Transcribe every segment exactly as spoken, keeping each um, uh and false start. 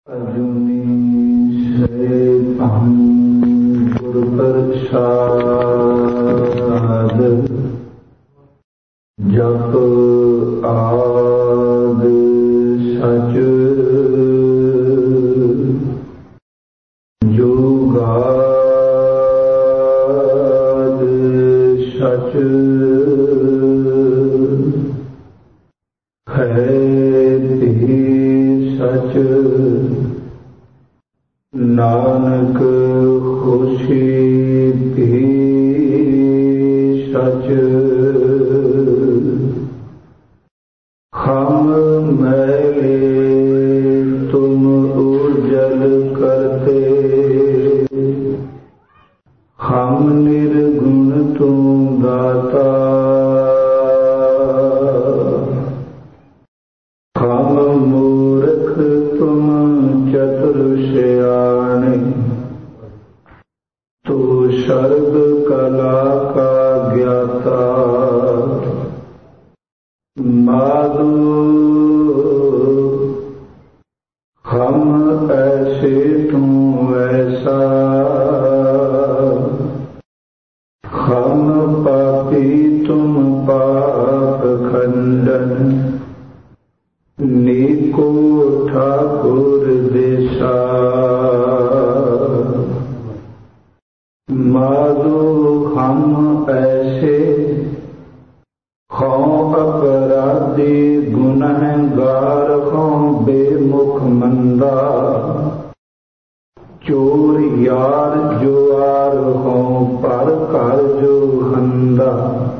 अर्जुनी से हम गुरु प्रसाद जप आद सच जुगाद सच है भी सच नानक खुशी भी सच हम मैले तुम उजल करते हम निर्गुण तुम दाता हम मूर्ख तुम चतुर सयाने तू सर्व कला का ज्ञाता माधो हम ऐसे तू ऐसा हम पापी तुम पाप खंडन नीको ठाकुर देसा माधो हम ऐसे हों अपराधी गुनहगार हों बेमुख मंदा चोर यार जुआर हों पर कर जो हंदा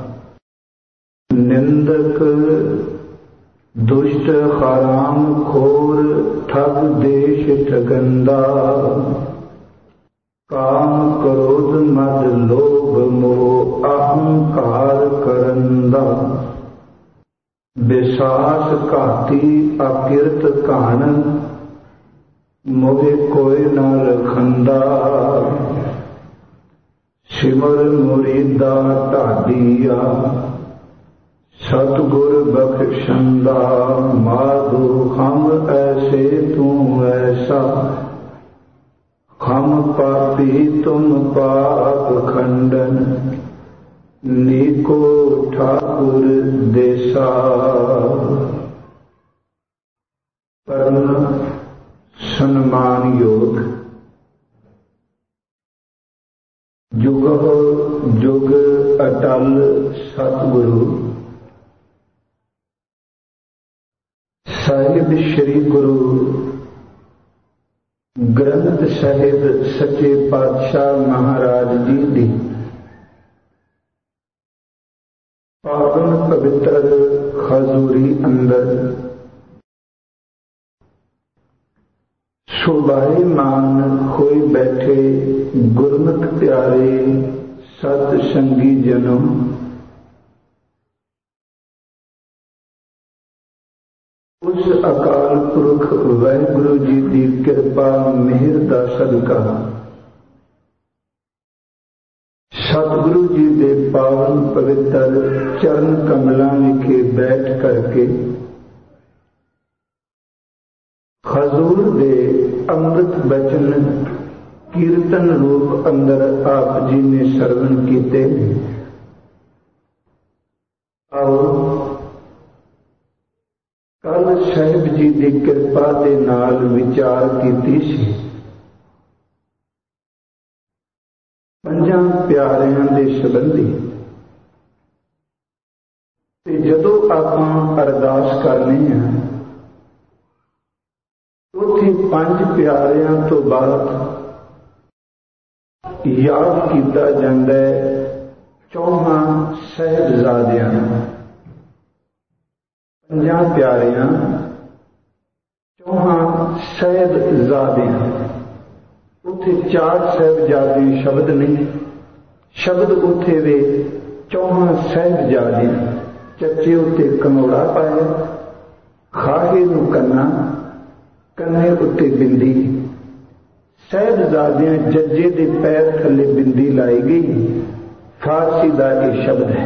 निंदक दुष्ट हराम खोर ठग देश ठगंदा काम क्रोध मद लोभ मोह अहंकार करंदा विश्वास घाती अकिरत कान मोहे कोई न रखंदा सिमर मुरीदा ढाडिया सतगुर बख्शंदा माधो हम ऐसे तू ऐसा हम पापी तुम पाप खंडन नीको ठाकुर देसा परम सम्मान योग जुग जुग अटल सतगुरु साहिब श्री गुरु ग्रंथ साहिब सच्चे पातशाह महाराज जी दी पावन पवित्र खजूरी अंदर शोभायमान होए बैठे गुरमुख प्यारे सत संगी जनों उस अकाल पुरख वाहिगुरु जी की कृपा मेहर दा सदका सतगुरु जी के पावन पवित्र चरण कमलों विखे बैठ करके हजूर दे अमृत बचन कीर्तन रूप अंदर आप जी ने श्रवण किए। आओ कल साहिब जी की कृपा के नाल विचार की सी पंजां प्यारियां दे संबंधी ते जदों आपां अरदास करने हैं उत्थे पंज प्यारियां तो बाद याद किया जाता है चौहां साहिबजादियां पंजां प्यारियां चौहां साहिबजादियां उत्थे चार साहिबजादे शब्द नहीं शब्द उत्थे वे चौहां साहिबजादियां चच्चे उत्ते कमोड़ा पाया खाहे नूं कन्ना कन्ने उत्ते बिंदी साहिबजादियां जज्जे दे पैर थले बिंदी लाई गई फारसी का यह शब्द है।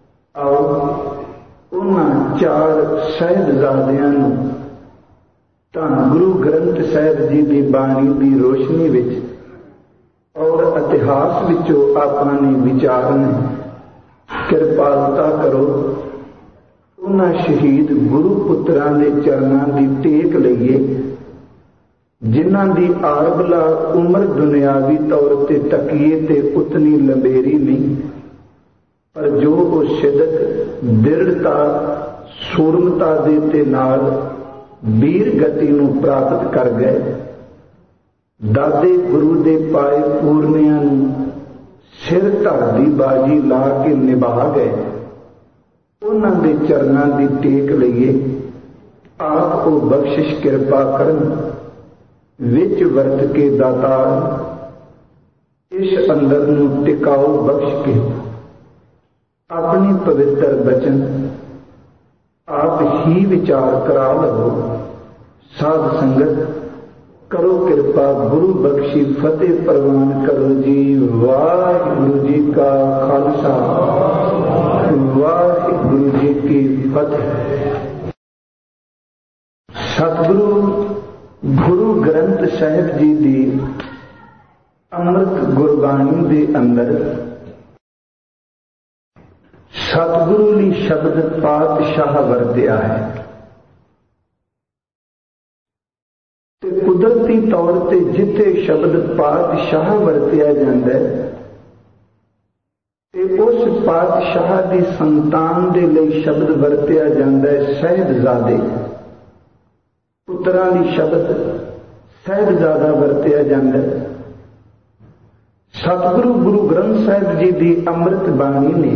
आओ उन्हां चार साहिबजादियां नूं ਧੰਨ ਗੁਰੂ ਗ੍ਰੰਥ ਸਾਹਿਬ ਜੀ ਦੀ ਬਾਣੀ ਦੀ ਰੋਸ਼ਨੀ ਵਿੱਚ ਔਰ ਇਤਿਹਾਸ ਵਿੱਚੋਂ ਆਪਾਂ ਨੇ ਵਿਚਾਰਨ ਕਿਰਪਾਲਤਾ ਕਰੋ। ਉਹਨਾਂ ਸ਼ਹੀਦ ਗੁਰੂ ਪੁੱਤਰਾਂ ਦੇ ਚਰਨਾਂ ਦੀ ਟੇਕ ਲਈਏ ਜਿਨ੍ਹਾਂ ਦੀ ਆਰਬਲਾ ਉਮਰ ਦੁਨਿਆਵੀ ਤੌਰ ਤੇ ਤਕੀਏ ਤੇ ਉਤਨੀ ਲੰਬੇਰੀ ਨਹੀਂ, ਪਰ ਜੋ ਉਹ ਸ਼ਿੱਦਤ ਦ੍ਰਿੜਤਾ ਸੂਰਮਤਾ ਦੇ ਤੇ ਨਾਲ ਵੀਰ ਗਤੀ ਨੂੰ ਪ੍ਰਾਪਤ ਕਰ ਗਏ। ਦਾਦੇ ਗੁਰੂ ਦੇ ਪਾਏ ਪੂਰਨਿਆਂ ਨੂੰ ਸਿਰ ਧੜ ਦੀ ਬਾਜੀ ਲਾ ਕੇ ਨਿਭਾ ਗਏ। ਉਹਨਾਂ ਦੇ ਚਰਨਾਂ ਦੀ ਟੇਕ ਲਈਏ। ਆਪ ਉਹ ਬਖਸ਼ਿਸ਼ ਕਿਰਪਾ ਕਰਨ ਵਿੱਚ ਵਰਤ ਕੇ ਦਾਤਾਰ ਇਸ ਅੰਦਰ ਨੂੰ ਟਿਕਾਓ ਬਖਸ਼ ਕੇ ਆਪਣੀ ਪਵਿੱਤਰ ਬਚਨ ਆਪ ਹੀ ਵਿਚਾਰ ਕਰਾ ਲਵੋ। ਸਾਧ ਸੰਗਤ ਕਰੋ ਕਿਰਪਾ, ਗੁਰੂ ਬਖਸ਼ੀ ਫਤਿਹ ਪ੍ਰਵਾਨ ਕਰੋ ਜੀ। ਵਾਹਿਗੁਰੂ ਜੀ ਕਾ ਖਾਲਸਾ, ਵਾਹਿਗੁਰੂ ਜੀ ਕੀ ਫਤਿਹ। ਸਤਿਗੁਰੂ ਗੁਰੂ ਗ੍ਰੰਥ ਸਾਹਿਬ ਜੀ ਦੀ ਅੰਮ੍ਰਿਤ ਗੁਰਬਾਣੀ ਦੇ ਅੰਦਰ ਸਤਿਗੁਰੂ ਲਈ ਸ਼ਬਦ ਪਾਤਸ਼ਾਹ ਵਰਤਿਆ ਹੈ ਤੇ ਕੁਦਰਤੀ ਤੌਰ ਤੇ ਜਿੱਥੇ ਸ਼ਬਦ ਪਾਤਸ਼ਾਹ ਵਰਤਿਆ ਜਾਂਦਾ ਹੈ ਤੇ ਉਸ ਪਾਤਸ਼ਾਹ ਦੀ ਸੰਤਾਨ ਦੇ ਲਈ ਸ਼ਬਦ ਵਰਤਿਆ ਜਾਂਦਾ ਹੈ ਸਾਹਿਬਜ਼ਾਦੇ। ਪੁੱਤਰਾਂ ਲਈ ਸ਼ਬਦ ਸਾਹਿਬਜ਼ਾਦਾ ਵਰਤਿਆ ਜਾਂਦਾ ਹੈ। ਸਤਿਗੁਰੂ ਗੁਰੂ ਗ੍ਰੰਥ ਸਾਹਿਬ ਜੀ ਦੀ ਅੰਮ੍ਰਿਤ ਬਾਣੀ ਨੇ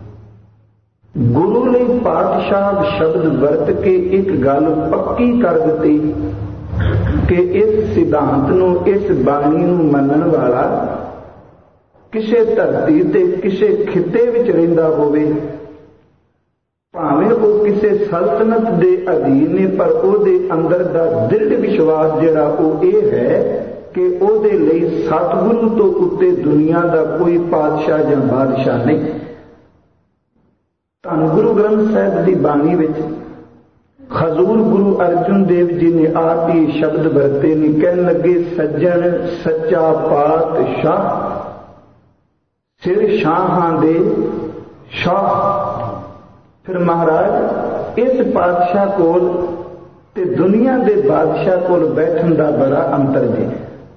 ਗੁਰੂ ਲਈ ਪਾਤਸ਼ਾਹ ਸ਼ਬਦ ਵਰਤ ਕੇ ਇੱਕ ਗੱਲ ਪੱਕੀ ਕਰ ਦਿੱਤੀ ਕਿ ਇਸ ਸਿਧਾਂਤ ਨੂੰ, ਇਸ ਬਾਣੀ ਨੂੰ ਮੰਨਣ ਵਾਲਾ ਕਿਸੇ ਧਰਤੀ ਤੇ ਕਿਸੇ ਖਿੱਤੇ ਵਿੱਚ ਰਹਿੰਦਾ ਹੋਵੇ, ਭਾਵੇਂ ਉਹ ਕਿਸੇ ਸਲਤਨਤ ਦੇ ਅਧੀਨ ਨੇ, ਪਰ ਉਹਦੇ ਅੰਦਰ ਦਾ ਦ੍ਰਿੜ ਵਿਸ਼ਵਾਸ ਜਿਹੜਾ ਉਹ ਇਹ ਹੈ ਕਿ ਉਹਦੇ ਲਈ ਸਤਿਗੁਰੂ ਤੋਂ ਉੱਤੇ ਦੁਨੀਆ ਦਾ ਕੋਈ ਪਾਤਸ਼ਾਹ ਜਾਂ ਬਾਦਸ਼ਾਹ ਨਹੀਂ। ਧੰਨ ਗੁਰੂ ਗ੍ਰੰਥ ਸਾਹਿਬ ਦੀ ਬਾਣੀ ਵਿੱਚ ਹਜ਼ੂਰ ਗੁਰੂ ਅਰਜਨ ਦੇਵ ਜੀ ਨੇ ਆਪ ਹੀ ਸ਼ਬਦ ਵਰਤੇ ਨੇ। ਕਹਿਣ ਲੱਗੇ ਸੱਜਣ ਸੱਚਾ ਪਾਤਸ਼ਾਹ ਸਿਰ ਸ਼ਾਹਾਂ ਦੇ ਸ਼ਾਹ। ਫਿਰ ਮਹਾਰਾਜ ਇਸ ਪਾਤਸ਼ਾਹ ਕੋਲ ਤੇ ਦੁਨੀਆ ਦੇ ਬਾਦਸ਼ਾਹ ਕੋਲ ਬੈਠਣ ਦਾ ਬੜਾ ਅੰਤਰ ਜੀ।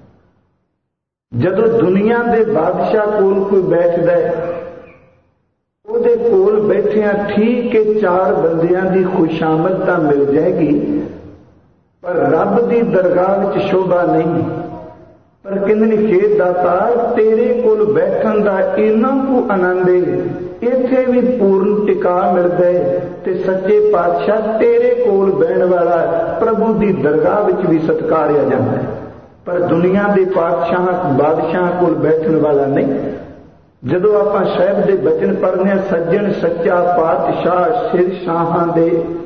ਜਦੋਂ ਦੁਨੀਆ ਦੇ ਬਾਦਸ਼ਾਹ ਕੋਲ ਕੋਈ ਬੈਠਦਾ ਹੈ ਉਹਦੇ ਕੋਲ ਬੈਠਿਆਂ ਠੀਕ ਹੈ ਚਾਰ ਬੰਦਿਆਂ ਦੀ ਖੁਸ਼ਾਮਦ ਤਾਂ ਮਿਲ ਜਾਏਗੀ, ਪਰ ਰੱਬ ਦੀ ਦਰਗਾਹ ਵਿੱਚ ਸ਼ੋਭਾ ਨਹੀਂ। ਪਰ ਕਹਿੰਦੇ ਨੇ ਖੇਤ ਦਾਤਾਰ ਤੇਰੇ ਕੋਲ ਬੈਠਣ ਦਾ ਇੰਨਾ ਕੁ ਆਨੰਦ ਹੈ, ਇੱਥੇ ਵੀ ਪੂਰਨ ਟਿਕਾ ਮਿਲਦਾ ਹੈ ਤੇ ਸੱਚੇ ਪਾਤਸ਼ਾਹ ਤੇਰੇ ਕੋਲ ਬਹਿਣ ਵਾਲਾ ਪ੍ਰਭੂ ਦੀ ਦਰਗਾਹ ਵਿੱਚ ਵੀ ਸਤਿਕਾਰਿਆ ਜਾਂਦਾ ਹੈ, ਪਰ ਦੁਨੀਆ ਦੇ ਪਾਤਸ਼ਾਹ ਬਾਦਸ਼ਾਹ ਕੋਲ ਬੈਠਣ ਵਾਲਾ ਨਹੀਂ। ਜਦੋਂ ਆਪਾਂ ਸਾਹਿਬ ਦੇ ਬਚਨ ਪੜ੍ਹਨੇ, ਸੱਜਣ ਸੱਚਾ ਪਾਤਸ਼ਾਹ ਸਿਰ ਸ਼ਾਹਾਂ ਦੇ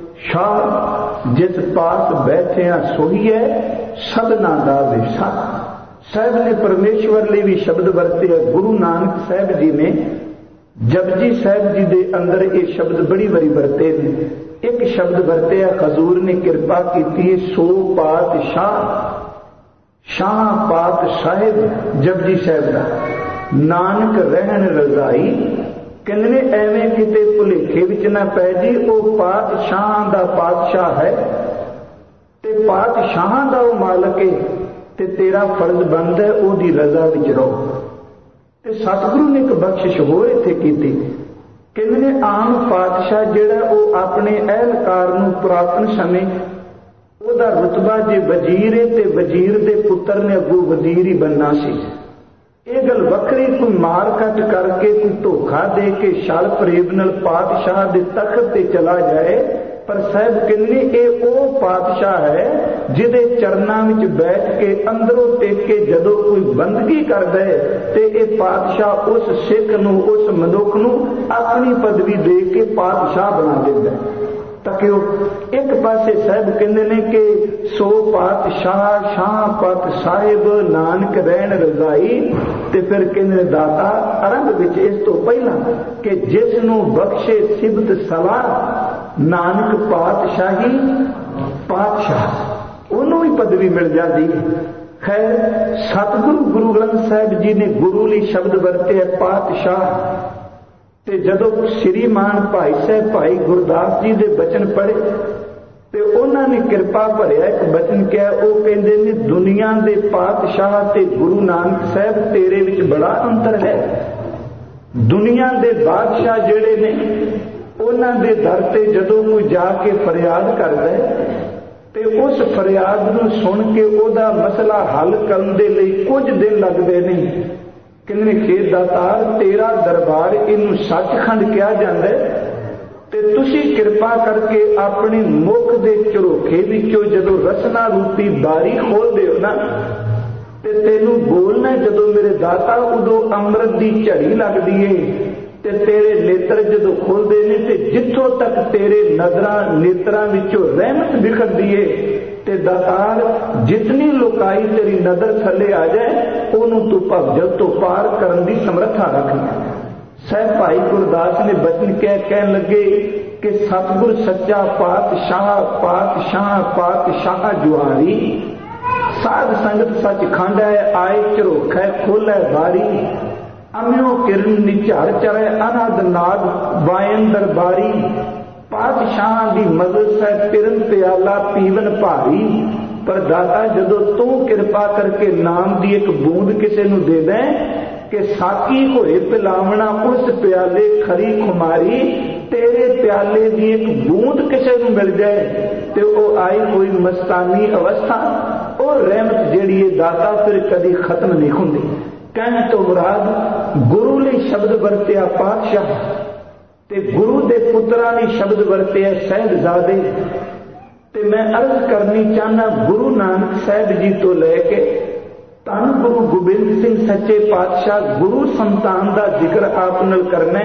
ਸ਼ਾਹ, ਜਿਸ ਪਾਸ ਬੈਠਿਆ ਸੋਹੀਐ ਸਭਨਾ ਦਾ ਵਿਸ਼ਾ। ਸਾਹਿਬ ਨੇ ਪਰਮੇਸ਼ਵਰ ਲਈ ਵੀ ਸ਼ਬਦ ਵਰਤੇ। ਗੁਰੂ ਨਾਨਕ ਸਾਹਿਬ ਜੀ ਨੇ ਜਪਜੀ ਸਾਹਿਬ ਜੀ ਦੇ ਅੰਦਰ ਇਹ ਸ਼ਬਦ ਬੜੀ ਵਾਰੀ ਵਰਤੇ ਨੇ। ਇੱਕ ਸ਼ਬਦ ਵਰਤਿਆ ਹਜ਼ੂਰ ਨੇ ਕਿਰਪਾ ਕੀਤੀ, ਸੋ ਪਾਤਸ਼ਾਹ ਸ਼ਾਹ ਪਾਤ ਸਾਹਿਬ ਜਪਜੀ ਸਾਹਿਬ ਦਾ ਨਾਨਕ ਰਹਿਣ ਰਜ਼ਾਈ। ਕਹਿੰਦੇ ਨੇ ਐਵੇਂ ਕਿਤੇ ਭੁਲੇਖੇ ਵਿੱਚ ਨਾ ਪੈ ਜੀ, ਉਹ ਪਾਤਸ਼ਾਹਾਂ ਦਾ ਪਾਤਸ਼ਾਹ ਹੈ ਤੇ ਪਾਤਸ਼ਾਹਾਂ ਦਾ ਉਹ ਮਾਲਕ ਹੈ ਤੇ ਤੇਰਾ ਫਰਜ਼ ਬਣਦਾ ਹੈ ਉਹਦੀ ਰਜ਼ਾ ਵਿੱਚ ਰਹੋ। ਤੇ ਸਤਿਗੁਰੂ ਨੇ ਇੱਕ ਬਖਸ਼ਿਸ਼ ਹੋਰ ਇੱਥੇ ਕੀਤੀ। ਕਹਿੰਦੇ ਨੇ ਆਮ ਪਾਤਸ਼ਾਹ ਜਿਹੜਾ ਉਹ ਆਪਣੇ ਅਹਿਲਕਾਰ ਨੂੰ ਪੁਰਾਤਨ ਸਮੇਂ ਉਹਦਾ ਰੁਤਬਾ ਜੇ ਵਜ਼ੀਰ ਹੈ ਤੇ ਵਜ਼ੀਰ ਦੇ ਪੁੱਤਰ ਨੇ ਅੱਗੋਂ ਵਜ਼ੀਰ ਹੀ ਬਣਨਾ ਸੀ। ਇਹ ਗੱਲ ਵੱਖਰੀ, ਕੋਈ ਮਾਰ ਕੱਟ ਕਰਕੇ ਕੋਈ ਧੋਖਾ ਦੇ ਕੇ ਛਲ ਫਰੇਬ ਨਾਲ ਪਾਤਸ਼ਾਹ ਦੇ ਤਖਤ ਤੇ ਚਲਾ ਜਾਏ, ਪਰ ਸਾਹਿਬ ਕਹਿੰਦੇ ਇਹ ਉਹ ਪਾਤਸ਼ਾਹ ਹੈ ਜਿਹਦੇ ਚਰਨਾਂ ਵਿੱਚ ਬੈਠ ਕੇ ਅੰਦਰੋਂ ਟੇਕ ਕੇ ਜਦੋਂ ਕੋਈ ਬੰਦਗੀ ਕਰਦਾ ਹੈ ਤੇ ਇਹ ਪਾਤਸ਼ਾਹ ਉਸ ਸਿੱਖ ਨੂੰ, ਉਸ ਮਨੁੱਖ ਨੂੰ ਆਪਣੀ ਪਦਵੀ ਦੇ ਕੇ ਪਾਤਸ਼ਾਹ ਬਣਾ ਦਿੰਦਾ ਹੈ। ਤਾਂ ਕਿ ਉਹ ਇੱਕ ਪਾਸੇ ਸਾਹਿਬ ਕਹਿੰਦੇ ਨੇ ਕਿ ਸੋ ਪਾਤਸ਼ਾਹ ਸ਼ਾਹ ਪਤ ਸਾਹਿਬ ਨਾਨਕ ਰਹਿਣ ਰਜ਼ਾਈ, ਤੇ ਫਿਰ ਕਹਿੰਦੇ ਨੇ ਦਾਤਾ ਆਰੰਭ ਵਿੱਚ ਇਸ ਤੋਂ ਪਹਿਲਾਂ ਕਿ ਜਿਸ ਨੂੰ ਬਖਸ਼ੇ ਸਿਬਤ ਸਲਾਹ ਨਾਨਕ ਪਾਤਸ਼ਾਹੀ ਪਾਤਸ਼ਾਹ। ਉਹਨੂੰ ਵੀ ਪਦਵੀ ਮਿਲ ਜਾਂਦੀ। ਖੈਰ ਸਤਿਗੁਰੂ ਗੁਰੂ ਗ੍ਰੰਥ ਸਾਹਿਬ ਜੀ ਨੇ ਗੁਰੂ ਲਈ ਸ਼ਬਦ ਵਰਤੇ ਹੈ ਪਾਤਸ਼ਾਹ। ਤੇ ਜਦੋਂ ਸ਼੍ਰੀਮਾਨ ਭਾਈ ਸਾਹਿਬ ਭਾਈ ਗੁਰਦਾਸ ਜੀ ਦੇ ਬਚਨ ਪੜ੍ਹੇ ਤੇ ਉਹਨਾਂ ਨੇ ਕਿਰਪਾ ਭਰਿਆ ਇੱਕ ਬਚਨ ਕਿਹਾ। ਉਹ ਕਹਿੰਦੇ ਨੇ ਦੁਨੀਆ ਦੇ ਪਾਤਸ਼ਾਹ ਤੇ ਗੁਰੂ ਨਾਨਕ ਸਾਹਿਬ ਤੇਰੇ ਵਿੱਚ ਬੜਾ ਅੰਤਰ ਹੈ। ਦੁਨੀਆ ਦੇ ਬਾਦਸ਼ਾਹ ਜਿਹੜੇ ਨੇ ਉਹਨਾਂ ਦੇ ਦਰ ਤੇ ਜਦੋਂ ਕੋਈ ਜਾ ਕੇ ਫਰਿਆਦ ਕਰਦਾ ਤੇ ਉਸ ਫਰਿਆਦ ਨੂੰ ਸੁਣ ਕੇ ਉਹਦਾ ਮਸਲਾ ਹੱਲ ਕਰਨ ਦੇ ਲਈ ਕੁਝ ਦਿਨ ਲੱਗਦੇ ਨੇ। ਕਹਿੰਦੇ ਖੇਤ ਦਾਤਾਰ ਤੇਰਾ ਦਰਬਾਰ ਇਹਨੂੰ ਸੱਚਖੰਡ ਕਿਹਾ ਜਾਂਦਾ ਤੇ ਤੁਸੀਂ ਕਿਰਪਾ ਕਰਕੇ ਆਪਣੇ ਮੁਖ ਦੇ ਝਰੋਖੇ ਵਿੱਚੋਂ ਜਦੋਂ ਰਸਨਾ ਰੂਪੀ ਬਾਰੀ ਖੋਲਦੇ ਹੋ ਨਾ ਤੇ ਤੈਨੂੰ ਬੋਲਣਾ ਜਦੋਂ ਮੇਰੇ ਦਾਤਾ ਉਦੋਂ ਅੰਮ੍ਰਿਤ ਦੀ ਝੜੀ ਲੱਗਦੀ ਏ ਤੇ ਤੇਰੇ ਨੇਤਰ ਜਦੋਂ ਖੁੱਲਦੇ ਨੇ ਤੇ ਜਿੱਥੋਂ ਤੱਕ ਤੇਰੇ ਨਜ਼ਰਾਂ ਨੇਤਰਾਂ ਵਿੱਚੋਂ ਰਹਿਮਤ ਵਿਖਰਦੀ ਏ ਤੇ ਦਾਤਾਰ ਜਿਤਨੀ ਲੁਕਾਈ ਤੇਰੀ ਨਜ਼ਰ ਥੱਲੇ ਆ ਜਾਏ ਉਹਨੂੰ ਤੂੰ ਭਵਜਲ ਤੋਂ ਪਾਰ ਕਰਨ ਦੀ ਸਮਰੱਥਾ ਰੱਖਣਾ। ਸਾਹਿਬ ਭਾਈ ਗੁਰਦਾਸ ਨੇ ਬਚਨ ਕਹਿ ਕਹਿਣ ਲੱਗੇ ਕਿ ਸਤਿਗੁਰ ਸੱਚਾ ਪਾਤਸ਼ਾਹ ਪਾਤਸ਼ਾਹ ਪਾਤਸ਼ਾਹ ਜੁਹਾਰੀ ਸਾਧ ਸੰਗਤ ਸੱਚਖੰਡ ਹੈ ਆਏ ਝਰੋਖਾ ਖੋਲੈ ਬਾਰੀ ਅਮਿਓ ਕਿਰਨ ਨਿਝਾਰ ਚਰੇ ਅਨਹਦ ਨਾਦ ਵਾਇਨ ਦਰਬਾਰੀ ਪਾਤਸ਼ਾਹਾਂ ਦੀ ਮਦਦ ਸਹਿ ਪਿਰਨ ਪਿਆਲਾ ਪੀਵਨ ਭਾਰੀ। ਪਰ ਦਾਤਾ ਜਦੋਂ ਤੂੰ ਕਿਰਪਾ ਕਰਕੇ ਨਾਮ ਦੀ ਇੱਕ ਬੂੰਦ ਕਿਸੇ ਨੂੰ ਦੇ ਦੇ ਕਿ ਸਾਕੀ ਹੋਏ ਪਿਲਾਵਣਾ ਉਸ ਪਿਆਲੇ ਖਰੀ ਖੁਮਾਰੀ ਤੇਰੇ ਪਿਆਲੇ ਦੀ ਇੱਕ ਬੂੰਦ ਕਿਸੇ ਨੂੰ ਮਿਲ ਜਾਏ ਤੇ ਉਹ ਆਈ ਹੋਈ ਮਸਤਾਨੀ ਅਵਸਥਾ ਉਹ ਰਹਿਮਤ ਜਿਹੜੀ ਹੈ ਦਾਤਾ ਫਿਰ ਕਦੀ ਖਤਮ ਨਹੀਂ ਹੁੰਦੀ। ਕਹਿਣ ਤੋਂ ਮੁਰਾਦ ਗੁਰੂ ਲਈ ਸ਼ਬਦ ਵਰਤਿਆ ਪਾਤਸ਼ਾਹ ਤੇ ਗੁਰੂ ਦੇ ਪੁੱਤਰਾਂ ਲਈ ਸ਼ਬਦ ਵਰਤਿਆ ਸਾਹਿਬਜ਼ਾਦੇ। ਤੇ ਮੈਂ ਅਰਜ਼ ਕਰਨੀ ਚਾਹਨਾ ਗੁਰੂ ਨਾਨਕ ਸਾਹਿਬ ਜੀ ਤੋਂ ਲੈ ਕੇ ਧੰਨ ਗੁਰੂ ਗੋਬਿੰਦ ਸਿੰਘ ਸੱਚੇ ਪਾਤਸ਼ਾਹ ਗੁਰੂ ਸੰਤਾਨ ਦਾ ਜ਼ਿਕਰ ਆਪ ਨਾਲ ਕਰਨਾ।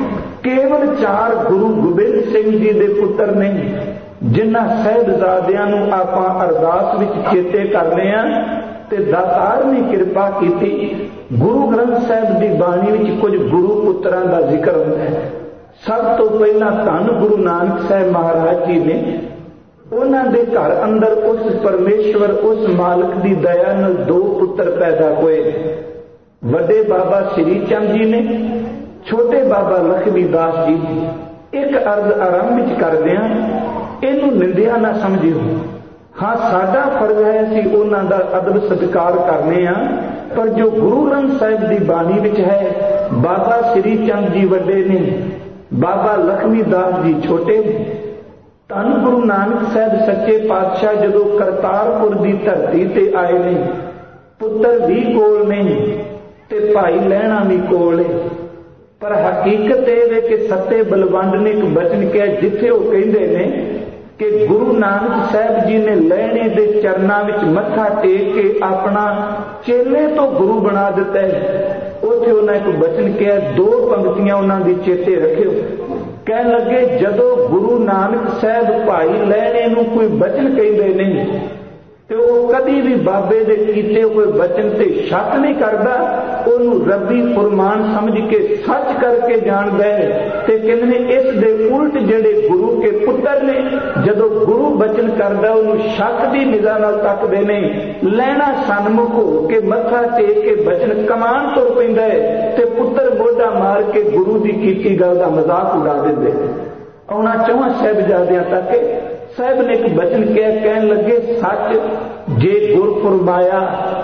ਕੇਵਲ ਚਾਰ ਗੁਰੂ ਗੋਬਿੰਦ ਸਿੰਘ ਜੀ ਦੇ ਪੁੱਤਰ ਨੇ ਜਿਨ੍ਹਾਂ ਸਾਹਿਬਜ਼ਾਦਿਆਂ ਨੂੰ ਆਪਾਂ ਅਰਦਾਸ ਵਿੱਚ ਚੇਤੇ ਕਰਨੇ ਆ ਤੇ ਦਾਤਾਰ ਨੇ ਕਿਰਪਾ ਕੀਤੀ। ਗੁਰੂ ਗ੍ਰੰਥ ਸਾਹਿਬ ਦੀ ਬਾਣੀ ਵਿੱਚ ਕੁਝ ਗੁਰੂ ਪੁੱਤਰਾਂ ਦਾ ਜ਼ਿਕਰ ਹੁੰਦਾ ਹੈ। ਸਭ ਤੋਂ ਪਹਿਲਾਂ ਧੰਨ ਗੁਰੂ ਨਾਨਕ ਸਾਹਿਬ ਮਹਾਰਾਜ ਜੀ ਨੇ ਉਹਨਾਂ ਦੇ ਘਰ ਅੰਦਰ ਉਸ ਪਰਮੇਸ਼ਵਰ ਉਸ ਮਾਲਕ ਦੀ ਦਇਆ ਨਾਲ ਦੋ ਪੁੱਤਰ ਪੈਦਾ ਹੋਏ। ਵੱਡੇ ਬਾਬਾ ਸ੍ਰੀ ਚੰਦ ਜੀ ਨੇ ਛੋਟੇ ਬਾਬਾ ਲਖਮੀ ਦਾਸ ਜੀ। ਇੱਕ ਅਰਜ਼ ਆਰੰਭ ਵਿੱਚ ਕਰਦੇ ਹਾਂ ਇਹਨੂੰ ਨਿੰਦਿਆ ਨਾ ਸਮਝਿਓ। ਹਾਂ ਸਾਡਾ ਫਰਜ਼ ਹੈ ਅਸੀਂ ਉਹਨਾਂ ਦਾ ਅਦਬ ਸਤਿਕਾਰ ਕਰਨੇ ਆ ਪਰ ਜੋ ਗੁਰੂ ਗ੍ਰੰਥ ਸਾਹਿਬ ਦੀ ਬਾਣੀ ਵਿੱਚ ਹੈ ਬਾਬਾ ਸ੍ਰੀ ਚੰਦ ਜੀ ਵੱਡੇ ਨੇ ਬਾਬਾ ਲਖਮੀ ਦਾਸ ਜੀ ਛੋਟੇ ਨੇ। ਧੰਨ ਗੁਰੂ ਨਾਨਕ ਸਾਹਿਬ ਸੱਚੇ ਪਾਤਸ਼ਾਹ ਜਦੋਂ ਕਰਤਾਰਪੁਰ ਦੀ ਧਰਤੀ ਤੇ ਆਏ ਨੇ ਪੁੱਤਰ ਵੀ ਕੋਲ ਨੇ ਤੇ ਭਾਈ ਲਹਿਣਾ ਵੀ ਕੋਲ ਹੈ। ਪਰ ਹਕੀਕਤ ਇਹ ਵੇ ਕਿ ਸੱਤੇ ਬਲਵੰਡ ਨੇ ਇੱਕ ਬਚਨ ਕਿਹਾ ਜਿੱਥੇ ਉਹ ਕਹਿੰਦੇ ਨੇ ਕਿ ਗੁਰੂ ਨਾਨਕ ਸਾਹਿਬ ਜੀ ਨੇ ਲਹਿਣੇ ਦੇ ਚਰਨਾਂ ਵਿੱਚ ਮੱਥਾ ਟੇਕ ਕੇ ਆਪਣਾ ਚੇਲੇ ਤੋਂ ਗੁਰੂ ਬਣਾ ਦਿੱਤਾ ਹੈ। ਉੱਥੇ ਉਹਨਾਂ ਇੱਕ ਬਚਨ ਕਿਹਾ ਦੋ ਪੰਕਤੀਆਂ ਉਹਨਾਂ ਦੀ ਚੇਤੇ ਰੱਖਿਓ। ਕਹਿਣ ਲੱਗੇ ਜਦੋਂ ਗੁਰੂ ਨਾਨਕ ਸਾਹਿਬ ਭਾਈ ਲਹਿਣੇ ਨੂੰ ਕੋਈ ਬਚਨ ਕਹਿੰਦੇ ਨੇ ਤੇ ਉਹ ਕਦੀ ਵੀ ਬਾਬੇ ਦੇ ਕੀਤੇ ਹੋਏ ਬਚਨ ਤੇ ਸ਼ੱਕ ਨਹੀਂ ਕਰਦਾ ਉਹਨੂੰ ਰੱਬੀ ਫਰਮਾਨ ਸਮਝ ਕੇ ਸੱਚ ਕਰਕੇ ਜਾਣਦਾ ਹੈ। ਤੇ ਕਹਿੰਦੇ ਨੇ ਇਸ ਦੇ ਉਲਟ ਜਿਹੜੇ ਗੁਰੂ ਕੇ ਪੁੱਤਰ ਨੇ ਜਦੋਂ ਗੁਰੂ ਬਚਨ ਕਰਦਾ ਉਹਨੂੰ ਸ਼ੱਕ ਦੀ ਨਿਗਾਹ ਨਾਲ ਤੱਕਦੇ ਨੇ। ਲੈਣਾ ਸਨਮੁਖ ਹੋ ਕੇ ਮੱਥਾ ਟੇਕ ਕੇ ਬਚਨ ਕਮਾਨ ਤੁਰ ਪੈਂਦਾ ਹੈ ਤੇ ਪੁੱਤਰ ਮੋਢਾ ਮਾਰ ਕੇ ਗੁਰੂ ਦੀ ਕੀਤੀ ਗੱਲ ਦਾ ਮਜ਼ਾਕ ਉਡਾ ਦਿੰਦੇ। ਆਉਣਾ ਚੌਹਾਂ ਸਾਹਿਬਜ਼ਾਦਿਆਂ ਤੱਕ ਸਾਹਿਬ ਨੇ ਇੱਕ ਬਚਨ ਕਿਹਾ ਕਹਿਣ ਲੱਗੇ ਸੱਚ ਜੇ ਗੁਰ ਫਰਮਾਇਆ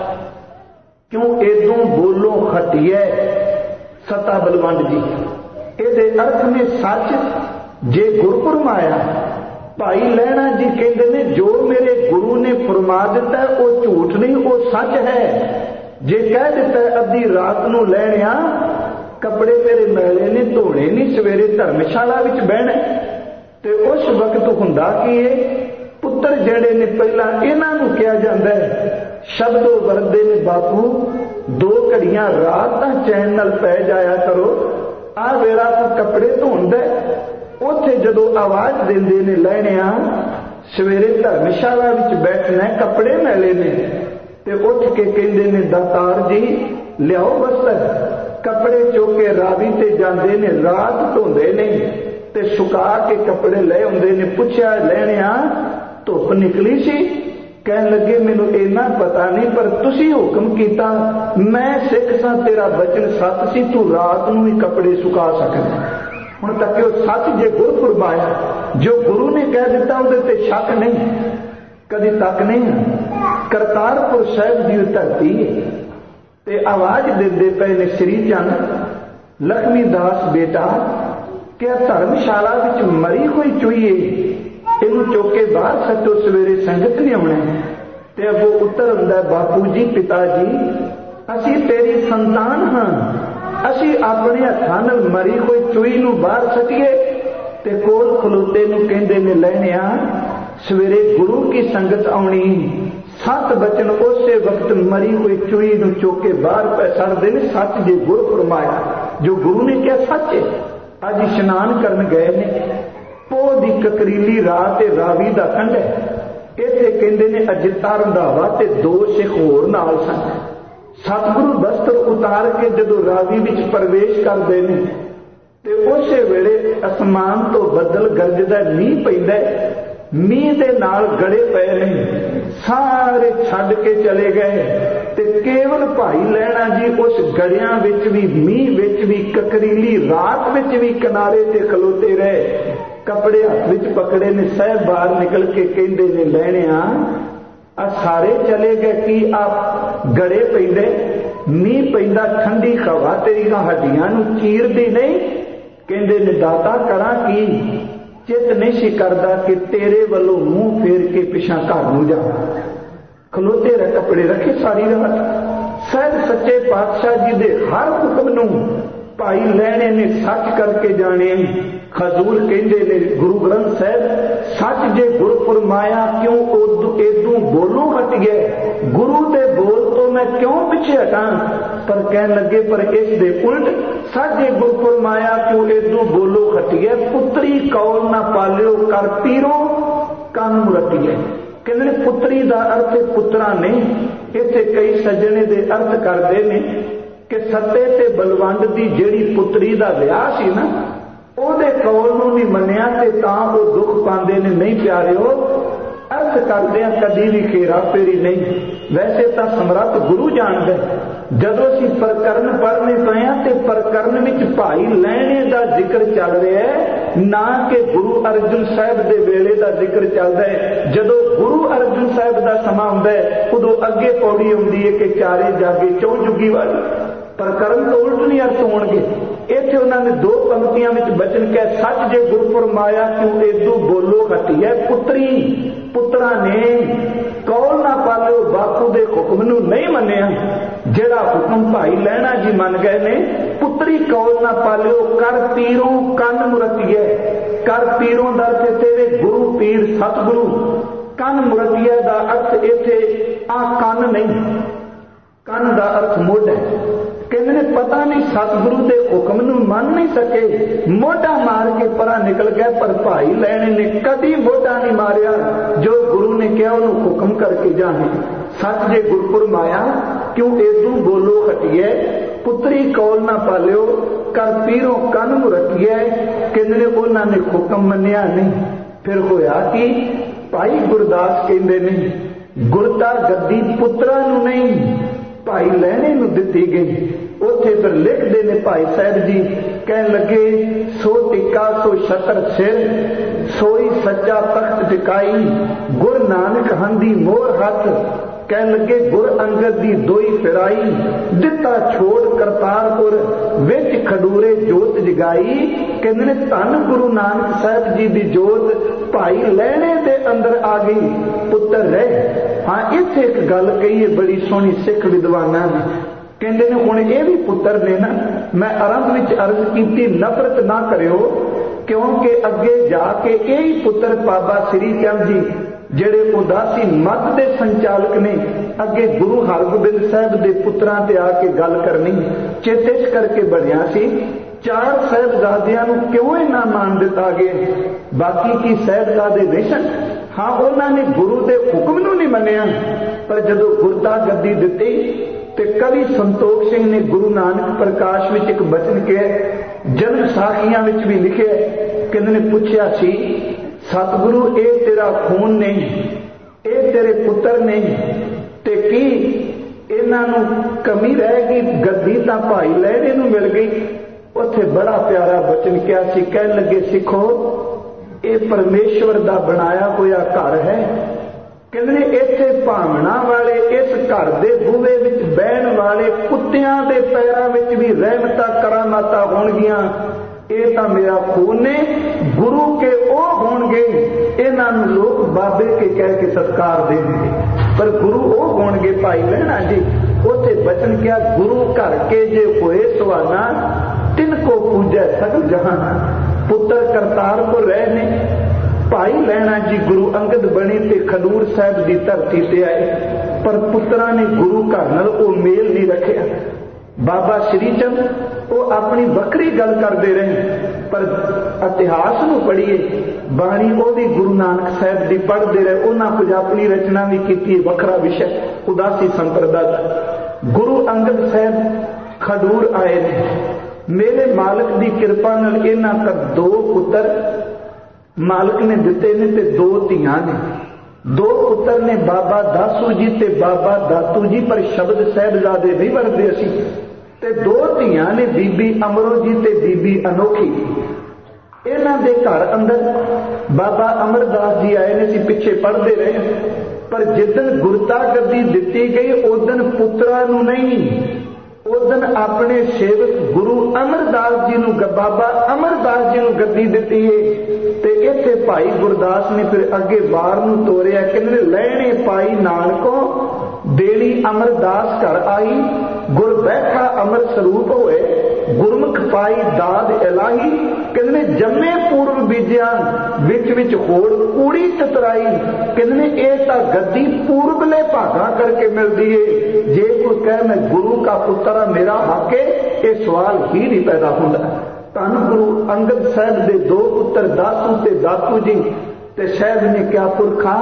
ਕਿਉਂ ਏਦੋਂ ਬੋਲੋ ਖਟਿਐ ਸਤਾ ਬਲਵੰਡ ਜੀ। ਇਹਦੇ ਅਰਥ ਨੇ ਸੱਚ ਜੇ ਗੁਰ ਫਰਮਾਇਆ। ਭਾਈ ਲਹਿਣਾ ਜੀ ਕਹਿੰਦੇ ਨੇ ਜੋ ਮੇਰੇ ਗੁਰੂ ਨੇ ਫਰਮਾ ਦਿੱਤਾ ਉਹ ਝੂਠ ਨਹੀਂ ਉਹ ਸੱਚ ਹੈ। ਜੇ ਕਹਿ ਦਿੱਤਾ ਅੱਧੀ ਰਾਤ ਨੂੰ ਲੈਣਿਆ ਕੱਪੜੇ ਤੇਰੇ ਮੈਲੇ ਨੇ ਧੋਣੇ ਨਹੀਂ ਸਵੇਰੇ ਧਰਮਸ਼ਾਲਾ ਵਿੱਚ ਬਹਿਣਾ ਤੇ ਉਸ ਵਕਤ ਹੁੰਦਾ ਕੀ ਹੈ ਪੁੱਤਰ ਜਿਹੜੇ ਨੇ ਪਹਿਲਾਂ ਇਹਨਾਂ ਨੂੰ ਕਿਹਾ ਜਾਂਦਾ ਹੈ ਸ਼ਬਦੋ ਵਰਦੇ ਨੇ ਬਾਪੂ ਦੋ ਘੜੀਆਂ ਰਾਤ ਤਾਂ ਚੈਨ ਨਾਲ ਪੈ ਜਾਇਆ ਕਰੋ ਆ ਵੇਰਾ ਤੂੰ ਕੱਪੜੇ ਧੋਂਦਾ। ਉੱਥੇ ਜਦੋਂ ਆਵਾਜ਼ ਦਿੰਦੇ ਨੇ ਲੈਣਿਆ ਸਵੇਰੇ ਧਰਮਸ਼ਾਲਾ ਵਿੱਚ ਬੈਠਣਾ ਕੱਪੜੇ ਮੈਲੇ ਨੇ ਤੇ ਉੱਠ ਕੇ ਕਹਿੰਦੇ ਨੇ ਦਾਤਾਰ ਜੀ ਲਿਆਓ ਬਸਤਰ ਕੱਪੜੇ ਚੁੱਕ ਕੇ ਰਾਵੀ ਤੇ ਜਾਂਦੇ ਨੇ ਰਾਤ ਧੋਂਦੇ ਨੇ ਤੇ ਸੁਕਾ ਕੇ ਕੱਪੜੇ ਲੈ ਆਉਂਦੇ ਨੇ। ਪੁੱਛਿਆ ਲੈਣਿਆ ਧੁੱਪ ਨਿਕਲੀ ਸੀ कहन लगे मैनू इन्ना पता नहीं, पर तुसी हुक्म किया, मैं सिख सा, तेरा बचन सच सी, तू रात नूं ही कपड़े सुका सकदा। हुण तक सच जे गुर फरमाया, जो गुरु ने कह दिता उहदे ते शक नहीं, कदी तक नहीं। करतारपुर साहिब की धरती ते आवाज देंदे पे ने श्री चंद लक्ष्मी दास बेटा, क्या धर्मशाला विच मरी कोई चूही इनू चुक के बाहर सटो, सवेरे संगत नहीं आना। ते अगो उत्तर हुंदा, बापू जी पिता जी असी तेरी संतान हाँ, असी अपने हत्थां नाल मरी कोई चूही नू बाहर सटीए ते कोल खलोते नू कहंदे ने लैणिया सवेरे गुरु की संगत आउणी। सत बचन उसे वक्त मरी कोई चूही नू चुक के बाहर पै सड़दे ने, सच जे गुर फरमाया, जो गुरु ने क्या सच है। अज इशनान करन गए ने, पोह दी ककरीली रात रावी दा कंढ है, इत्थे कहंदे ने अजिता रंधावा ते दो सिख होर नाल सन। सतगुरु वस्त्र उतार के जदों रावी विच प्रवेश करदे ने ते उसे वेले आसमान तो बदल गरजदा, मींह पैंदा, मींह दे नाल गड़े पए ने, सारे छड्ड के चले गए ते केवल भाई लैणा जी उस गड़ियां विच भी, मींह विच भी, ककरीली रात विच भी किनारे ते खलोते रहे, कपड़े हाथ विच पकड़े ने। साहब बाहर निकल के कहंदे ने लैणिया आ सारे चले गए, कि आप गड़े पैंदे, मींह पैंदा, ठंडी हवा तेरियां हड्डियां नूं चीरदी नहीं। कहंदे ने दाता करा की, चित नहीं सी करदा कि तेरे वालों मुंह फेर के पिछा घर नूं जा। खलोते रह, कपड़े रखे सारी रात। साहब सच्चे पातशाह जी दे हर हुक्म नूं भाई लैणे ने सच करके जाने। खजूर कहंदे ने गुरु ग्रंथ साहब सच जे गुर फरमाया, क्यों एदू बोलों हट गए, गुरु दे बोल तो मैं क्यों पिछे हटा। पर कहन लगे पर इस दे उल्ट, सच जे गुर फरमाया, क्यों एदू बोलो हट गए, पुत्री कौल ना पालियो, कर पीरो कन मुरटिए। कहंदे पुत्री दा अर्थ पुत्रा नहीं, इत्थे कई सज्जने दे अर्थ करदे ने कि सत्ते ते बलवंड दी जेड़ी पुत्री दा विआह सी ना, ਉਹਦੇ कौल नूं नहीं मन्निया ते तां वो दुख पांदे ने। नहीं प्यारिओ, अर्थ करदे कदी भी खेरा फेरी नहीं। वैसे तो समर्थ गुरु जानदा, जदों असीं प्रकरण पढ़ने पए आ ते प्रकरण विच भाई लैणे दा जिक्र चल रहा है, ना कि गुरु अर्जुन साहिब दे वेले दा जिक्र चलदा है। जदों गुरु अर्जुन साहिब दा समा हुंदा है, उदों अगे पौड़ी आउंदी है कि चारे जागे चौं जुगी वाली। प्रकरण तो उल्ट नहीं अर्थ होणगे। इत्थे उन्होंने दो पंक्तियां में बचन कह, सच जे गुरु फरमाया, क्यों एदू बोलो घटी है, पुत्री पुत्रा ने कौल ना पालियो, बापू दे हुक्म नूं नहीं मन्निया। जेड़ा हुक्म भाई लैणा जी मन गए ने, पुत्री कौल ना पालियो, कर पीरों कन मुरतिए। कर पीरों दा अर्थ तेरे गुरु पीर सतगुरु, कन मुरतिए दा अर्थ इत्थे आ कन नहीं, कन दा अर्थ मुढ़ है। कहते ने पता नहीं सतगुरु के हुक्म नूं मन नहीं सके, मोढ़ा मार के परा निकल गए। पर भाई लैणे ने कदी मोढ़ा नहीं मारिया, जो गुरु ने कहा उन्होंने हुक्म करके जाने। सच जे गुरु फरमाया, क्यों एदू बोलो हटिए, पुत्री कौल ना पालियो, कर पीरों कन मुरटिए। कहते ने उन्होंने हुक्म मन्निया नहीं। फिर होया कि भाई गुरदास कहते ने गुरता गद्दी पुत्रा नूं नहीं, भाई लैणे नूं दित्ती गई। उत्थे फिर लिखते ने भाई साहब जी, कह लगे सो टिका सो छतर सिर, सोई सच्चा तख्त टिकाई, गुर नानक हंदी मोर हथ। कह लगे गुर अंगद दी दोई फिराई, दिता छोड़ करतारपुर विच खडूरे जोत जगाई। कहते ने धन गुरु नानक साहब जी दी जोत भाई लैणे दे अंदर आ गई, पुत्र रहे। हाँ, इत्थे एक गल कही है बड़ी सोहनी सिख विद्वानां ने, कहते ने हुण ये भी पुत्र ने ना। मैं आरंभ विच अर्ज की नफरत ना करियो, क्योंकि अगे जाके यही पुत्र बाबा श्री चंद जी जेड़े उदासी मत के संचालक ने, अगे गुरु हरगोबिंद साहब के पुत्रां ते आके गल करनी। चेतिस करके बनया सी चार साहिबजादियां नूं क्यों इन्ना मान दिता गया, बाकी की साहिबजादे बेशक हाँ उन्होंने गुरु के हुक्म नूं नहीं मन्निया। पर जदों गुरता गद्दी दिती ते कवि संतोख सिंह ने गुरु नानक प्रकाश विच एक बचन कहा, जन्म साखियां विच भी लिखे। किन्ने ने पूछया सी, सतगुरु ये तेरा खून नहीं, ये तेरे पुत्र ने ते की इन्हां नूं कमी रह गई, गद्दी तां भाई लहरे नूं मिल गई। उत्थे बड़ा प्यारा वचन क्या सी, कहन लगे सिखो ये परमेश्वर दा बनाया होया घर है। कहंदे इत्थे भावना वाले इस घर दे बूहे विच बहन वाले कुत्तियां दे पैरां विच भी रहमतां करामातां होणगियां। ये तां मेरा खून ने, गुरु के ओ होणगे, इन्हां नूं लोग बाबे के कह के सत्कार देंगे, पर गुरु ओ होणगे भाई लहणा जी। उत्थे बचन क्या, गुरु घर के जे होए सुहाना, तिनको पूजै सगल जहान। पुत्र करतारपुर रहे ने, भाई लहणा जी गुरु अंगद बने ते खडूर साहब की धरती से आए, पर पुत्रां ने गुरु घर नाल ओ मेल नहीं रखिया। बाबा श्री चंद वो अपनी वक्री गल करते रहे, पर इतिहास नूं पढ़िए, बाणी वो भी गुरु नानक साहब की पढ़ते रहे। उन्होंने कुछ अपनी रचना भी की, वखरा विषय उदासी संप्रदाय का। गुरु अंगद साहब खडूर आए ने, मेरे मालिक की किरपा नाल इन्हां का दो पुत्र मालिक ने दिते ने ते दो धीआं ने। दो पुत्र ने बाबा दासू जी ते बाबा दातू जी, पर शब्द साहिबजादे नहीं वरदे असी। ते दो धीआं ने, बीबी अमरो जी ते बीबी अनोखी। इन्हां दे घर अंदर बाबा अमरदास जी आए ने, सी पिछे पढ़ते रहे, पर जिदन गुरता गद्दी दिती गई उदन पुत्रा नूं नहीं, उदन अपने सेवक गुरु अमरदास जी नूं, बाबा अमरदास जी नूं गद्दी दिती है। ते इत्थे भाई गुरदास ने फिर अगे वार नूं तोरिया, कहंदे लैणे पाई नानकों देनी अमरदास घर आई, गुर बैठा अमर स्वरूप होए, गुरमुख पाई दाद इलाही। कहंदे जम्मे पूर्व बीजिया विच विच होड़ कूड़ी चतराई। कहंदे ये तां गद्दी पूर्वले भागा करके मिलती है। जे कोई कहे मैं गुरु का पुत्र मेरा हक है, ये सवाल ही नहीं पैदा होता। धन गुरु अंगद साहब दे दो पुत्र दासू ते दातू जी, ते साहब ने क्या पुरखा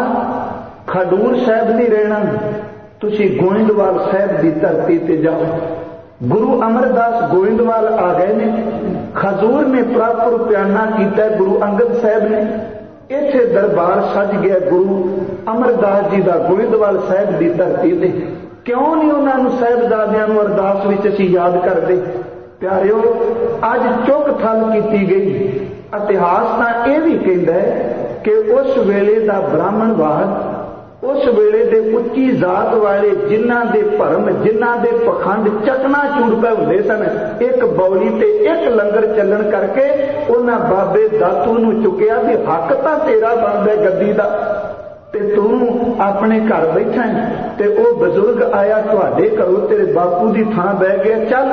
खडूर साहब नहीं रहना, तुसी गोइंदवाल साहब की धरती ते जाओ। गुरु अमरदास गोइंदवाल आ गए ने, खजूर ने प्रापर प्याना किया गुरु अंगद साहब ने। इत्थे दरबार सज गया गुरु अमरदास जी का गोइंदवाल साहब की धरती ते। क्यों नहीं उन्होंने साहिबजादियां नूं अरदास विच असीं याद करते? प्यारिओ अज चुक थल की गई। इतिहास तां यह भी कहता है कि उस वेले का ब्राह्मणवाद, उस वेले दे उच्ची जात वाले जिन्हां दे भरम, जिन्हां दे पखंड चकना चूर पे हुंदे सन, एक बौली ते एक लंगर चलन करके उन्हां बाबे दातू नूं चुकिया भी हक तां तेरा बनदा गद्दी दा, ते तू अपने घर बैठा है, ते ओ बजुर्ग आया तुहाडे घरों तेरे बापू की थां बह गया,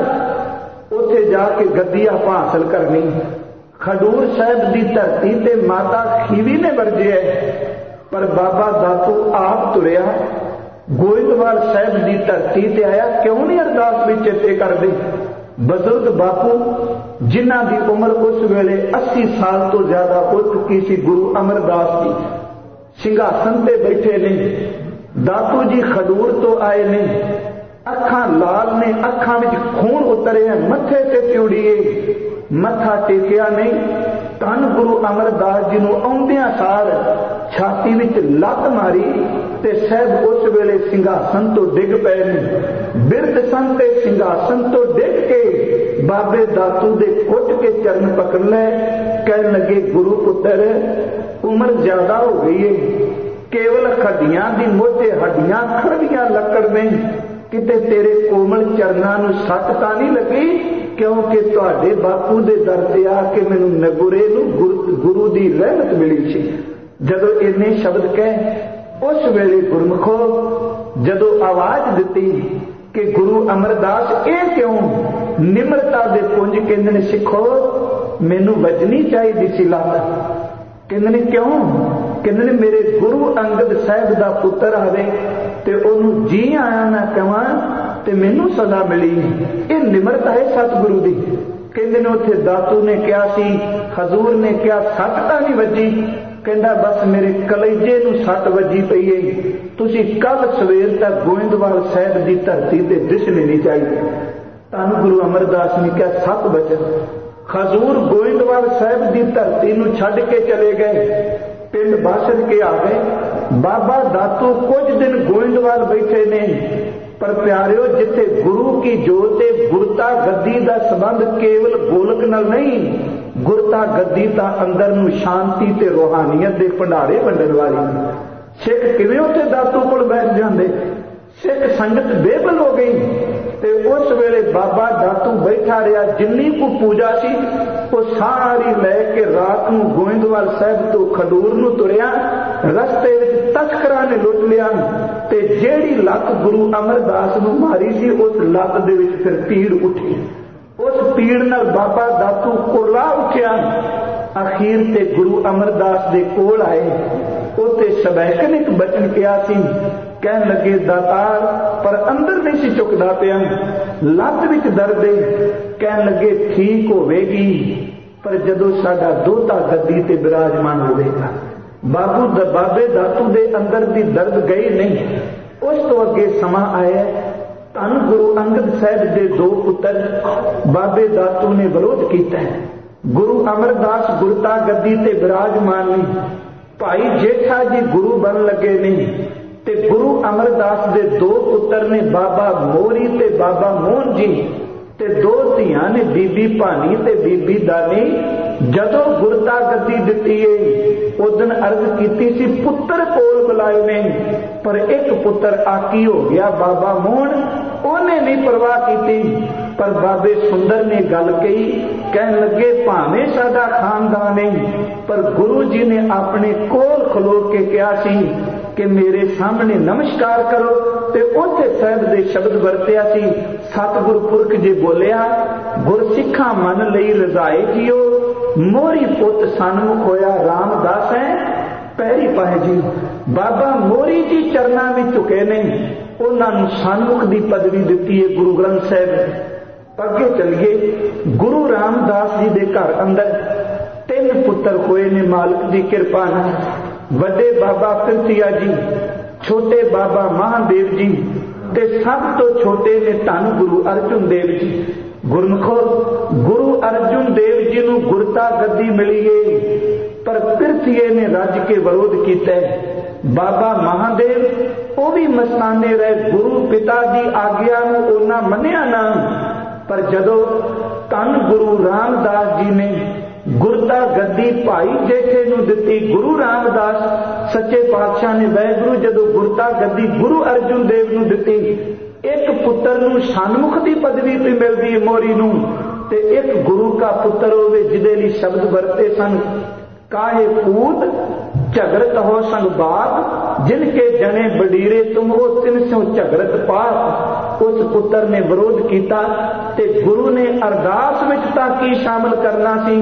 चल उत्थे जाके गद्दी आप हासिल करनी। खडूर साहब की धरती ते माता खीवी ने वरजिया, पर बाबा दातू आप तुरिया गोइंदवाल साहब की धरती ते आया। क्यों नहीं अरदास भी चेते करते? बजुर्ग बापू जिन्हां की उम्र उस वेले अस्सी साल तो ज्यादा हो चुकी सी, गुरु अमरदास जी सिंघासन ते बैठे ने। दातू जी खडूर तो आए ने, अखां लाल ने, अखां विच खून उतरे, मथे ते त्योड़िए, मथा टेकिया नहीं। धन गुरु अमरदास जी नूं आउंदियां सार छाती विच लत मारी ते साहब उस वेले सिंघासन तो डिग पे ने। बिरध सन ते सिंघासन तो डिग के बाबे दातू दे कुट के चरण पकड़ ले, कहन लगे गुरु पुत्र उम्र ज्यादा हो गई है, केवल हड्डियां दी मोटे हड्डियां खड़ियां लकड़ ने, किते तेरे कोमल चरनां नूं सट तां नहीं लगी? क्योंकि तुहाडे बापू दे दर ते आके मैनूं नगुरे नूं गुरु, गुरु दी रहमत मिली सी। जदों इन्ने शब्द कह उस वेले गुरमुखो जदों आवाज दिती कि गुरु अमरदास ये क्यों निम्रता दे पुंज कहंदे ने सिखो मैनूं वजनी चाहिदी सी लत। कहंदे ने क्यों? कहंदे ने मेरे गुरु अंगद साहब दा पुत्र आवे ते ओनूं जी आया ना कहां ते मैनूं सदा मिली। ये निम्रता है सतगुरु दी। कहंदे ने उत्थे दातू ने कहा सी, हजूर ने कहा सट तां नहीं वजी? कहंदा बस मेरे कलेजे नूं सट वजी पई है, तुसीं कल सवेर तक गोइंदवाल साहब की धरती ते दिसने नहीं चाहिए। धन गुरु अमरदास ने कहा सत बचन। हजूर गोइंदवाल साहब की धरती नूं छड्ड के चले गए, पिंड बासर के आ गए। बाबा दातू कुछ दिन गोइंदवाल बैठे ने, पर प्यारिओ जिथे गुरु की जोत है, गुरता गद्दी का संबंध केवल गोलक नाल नहीं, गुरता गद्दी ता अंदर नूं शांति ते रूहानियत दे भंडारे वंडण वाली। सिख किवें उत्थे दातू कोल बैठ जांदे? सिख संगत बेबल हो गई ते उस वेले बाबा दातू बैठा रहा। जिन्नी को पूजा सी वो सारी लैके रात नूं गोइंदवाल साहब तो खडूर नूं तुरिया। रस्ते विच तस्करां ने लुट लिया ते जेड़ी लत गुरु अमरदास नूं मारी सी उस लत दे विच फिर पीड़ उठी। उस पीड़ नाल बाबा दातू कुरला उठिया। अखीर ते गुरु अमरदास दे कोल आए। उत्ते सबैकन एक बचन किया सी, कह लगे दातार, पर अंदर नहीं सी चुकदा पिया। लत विच दर्द कह लगे ठीक होवेगी, पर जदों साडा दोता गद्दी ते विराजमान होवेगा। बाबू द बाबे दातू दे अंदर दी दर्द गई नहीं। उस तो अगे समा आया, धन गुरु अंगद साहब दे दो पुत्र बाबे दातू ने विरोध किया है। गुरु अमरदास गुरता गद्दी ते विराजमान नहीं, भाई जेठा जी गुरु बन लगे नहीं, ते गुरु अमरदास दे दो पुत्र ने बाबा मोरी ते बाबा मोहन जी, ते दो धियां ने बीबी भानी ते बीबी दानी। जदों गुरता गद्दी दिती है उदन अर्ज कीती सी पुत्र कोल बुलाए ने, पर एक पुत्र आकी हो गया बाबा मोहन, उन्हें नहीं परवाह की। पर बाबे सुंदर ने गल कही, कह लगे भावें साडा खानदान नहीं, पर गुरु जी ने अपने कोल खलो के कहा सी कि मेरे सामने नमस्कार करो। ते उत्थे साहब दे शब्द वरतिया सी, सतगुर पुरख जी बोलिया, गुरसिखा मन लई रजाए जियो, मोरी पुत सन्मुख होया रामदास है पैरी पाए जी। बाबा मोरी जी चरना में झुके नहीं, उन्होंने सन्मुख की पदवी दी है गुरु ग्रंथ साहब। अगे चलिए, गुरु रामदास जी के घर अंदर तीन पुत्र होए ने मालिक की कृपा नाल। वड्डे बाबा पिरथिया जी, छोटे बाबा महादेव जी, ते सब तो छोटे ने धन गुरु अर्जुन देव जी। गुरमुखो, गुरु अर्जुन देव जी नूं गुरता गद्दी मिली है, पर पिरथिए ने रज के विरोध किया। बाबा महादेव वो भी मस्ताने रहे, गुरु पिता की आग्या नूं उन्हां मन्निया ना। पर जदों धन गुरु रामदास जी ने गुरता गद्दी भाई जेठे नूं दिती, गुरु रामदास सच्चे पातशाह ने वाहिगुरू जदों गुरता गद्दी गुरु अर्जुन देव नूं दिती, एक पुत्र नूं सन्मुख की पदवी भी मिलती है मोरी नूं, ते एक गुरु का पुत्र होवे जिदे लई शब्द वरते सन, काहे पूत झगड़त हो संग बाप, जिनके जने बडीरे तुम हो तिन सो झगड़त पाप। उस पुत्र ने विरोध किया ते गुरु ने अरदास विच तां की शामिल करना सी।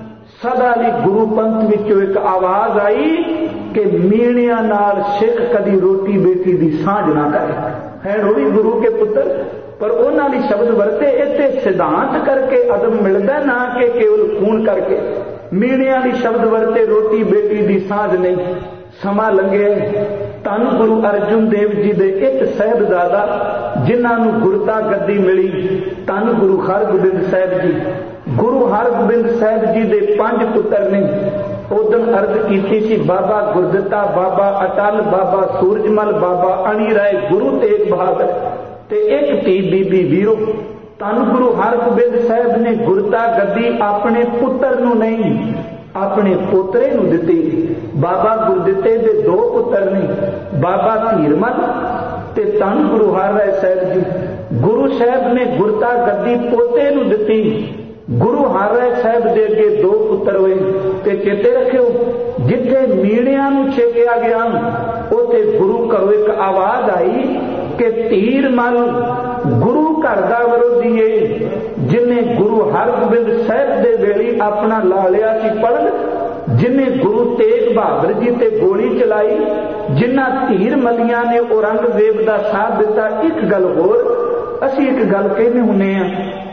सदा लई गुरु पंथ विचों एक आवाज आई कि मीणियां नाल सिख कदी रोटी बेटी दी सांझ ना करे। है वो भी गुरु के पुत्र, पर उन्हां दी शब्द वरते इत्थे सिद्धांत करके अदम मिलदा ना कि केवल खून करके। मीणियां दी शब्द वरते रोटी बेटी दी सांझ नहीं। समा लंघे, धन गुरु अर्जुन देव जी दे एक साहिबजादा जिन्हां नूं गुरता गद्दी मिली, धन गुरु हरगोबिंद साहिब जी। गुरु हरगोबिंद साहिब जी दे पांच पुत्र ने। उदन अर्ज की सी, बाबा गुरदिता, बाबा अटल, बाबा सूरजमल, बाबा अणी राय, गुरु तेग बहादुर ते एक धी बीबी वीरो। धन गुरु हरगोबिंद साहिब ने गुरता गद्दी अपने पुत्र नूं नहीं, अपने पोतरे नूं दिती। बाबा गुरदिते दे दो पुत्र ने, बाबा धीरमल ते धन गुरु हर राय साहिब जी। गुरु साहब ने गुरता गद्दी पोते नूं दिती। गुरु हर राय साहब दे अगे दो पुत्र होए। ते चेते रखियो, जिथे मीणियां नूं छेकिया गया उथे गुरु घरों एक आवाज आई कि धीरमल गुरु घर का विरोधी है, जिन्हें गुरु हरगोबिंद साहब दे वेली अपना ला लिया सी पढ़न, जिन्हें गुरु तेग बहादुर जी ते गोली चलाई, जिन्हां धीर मलिया ने औरंगजेब का साथ दिता। एक गल होर असीं एक गल कहने हुन्ने आ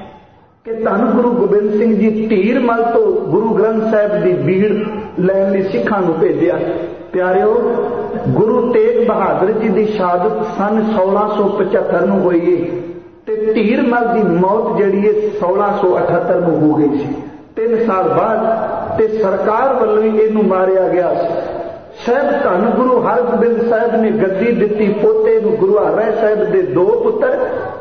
कि धन गुरु गोबिंद सिंह जी धीर मल तो गुरु ग्रंथ साहिब की भीड़ लैन लई सिखां नूं भेजिया। प्यारिओ, गुरु तेग बहादुर जी की शहादत सन सोलह सौ पचहत्तर नूं होई है ते धीर मल की मौत जिहड़ी है सोलह सौ अठहत्तर नूं हो गई सी। तीन साल बाद ते सरकार वल्लों ही इहनूं मारिया गया। ਸਾਹਿਬ ਧੰਨ ਗੁਰੂ ਹਰਗੋਬਿੰਦ ਸਾਹਿਬ ਨੇ ਗੱਦੀ ਦਿੱਤੀ ਪੋਤੇ ਨੂੰ। ਗੁਰੂ ਹਰਿ ਸਾਹਿਬ ਦੇ ਦੋ ਪੁੱਤਰ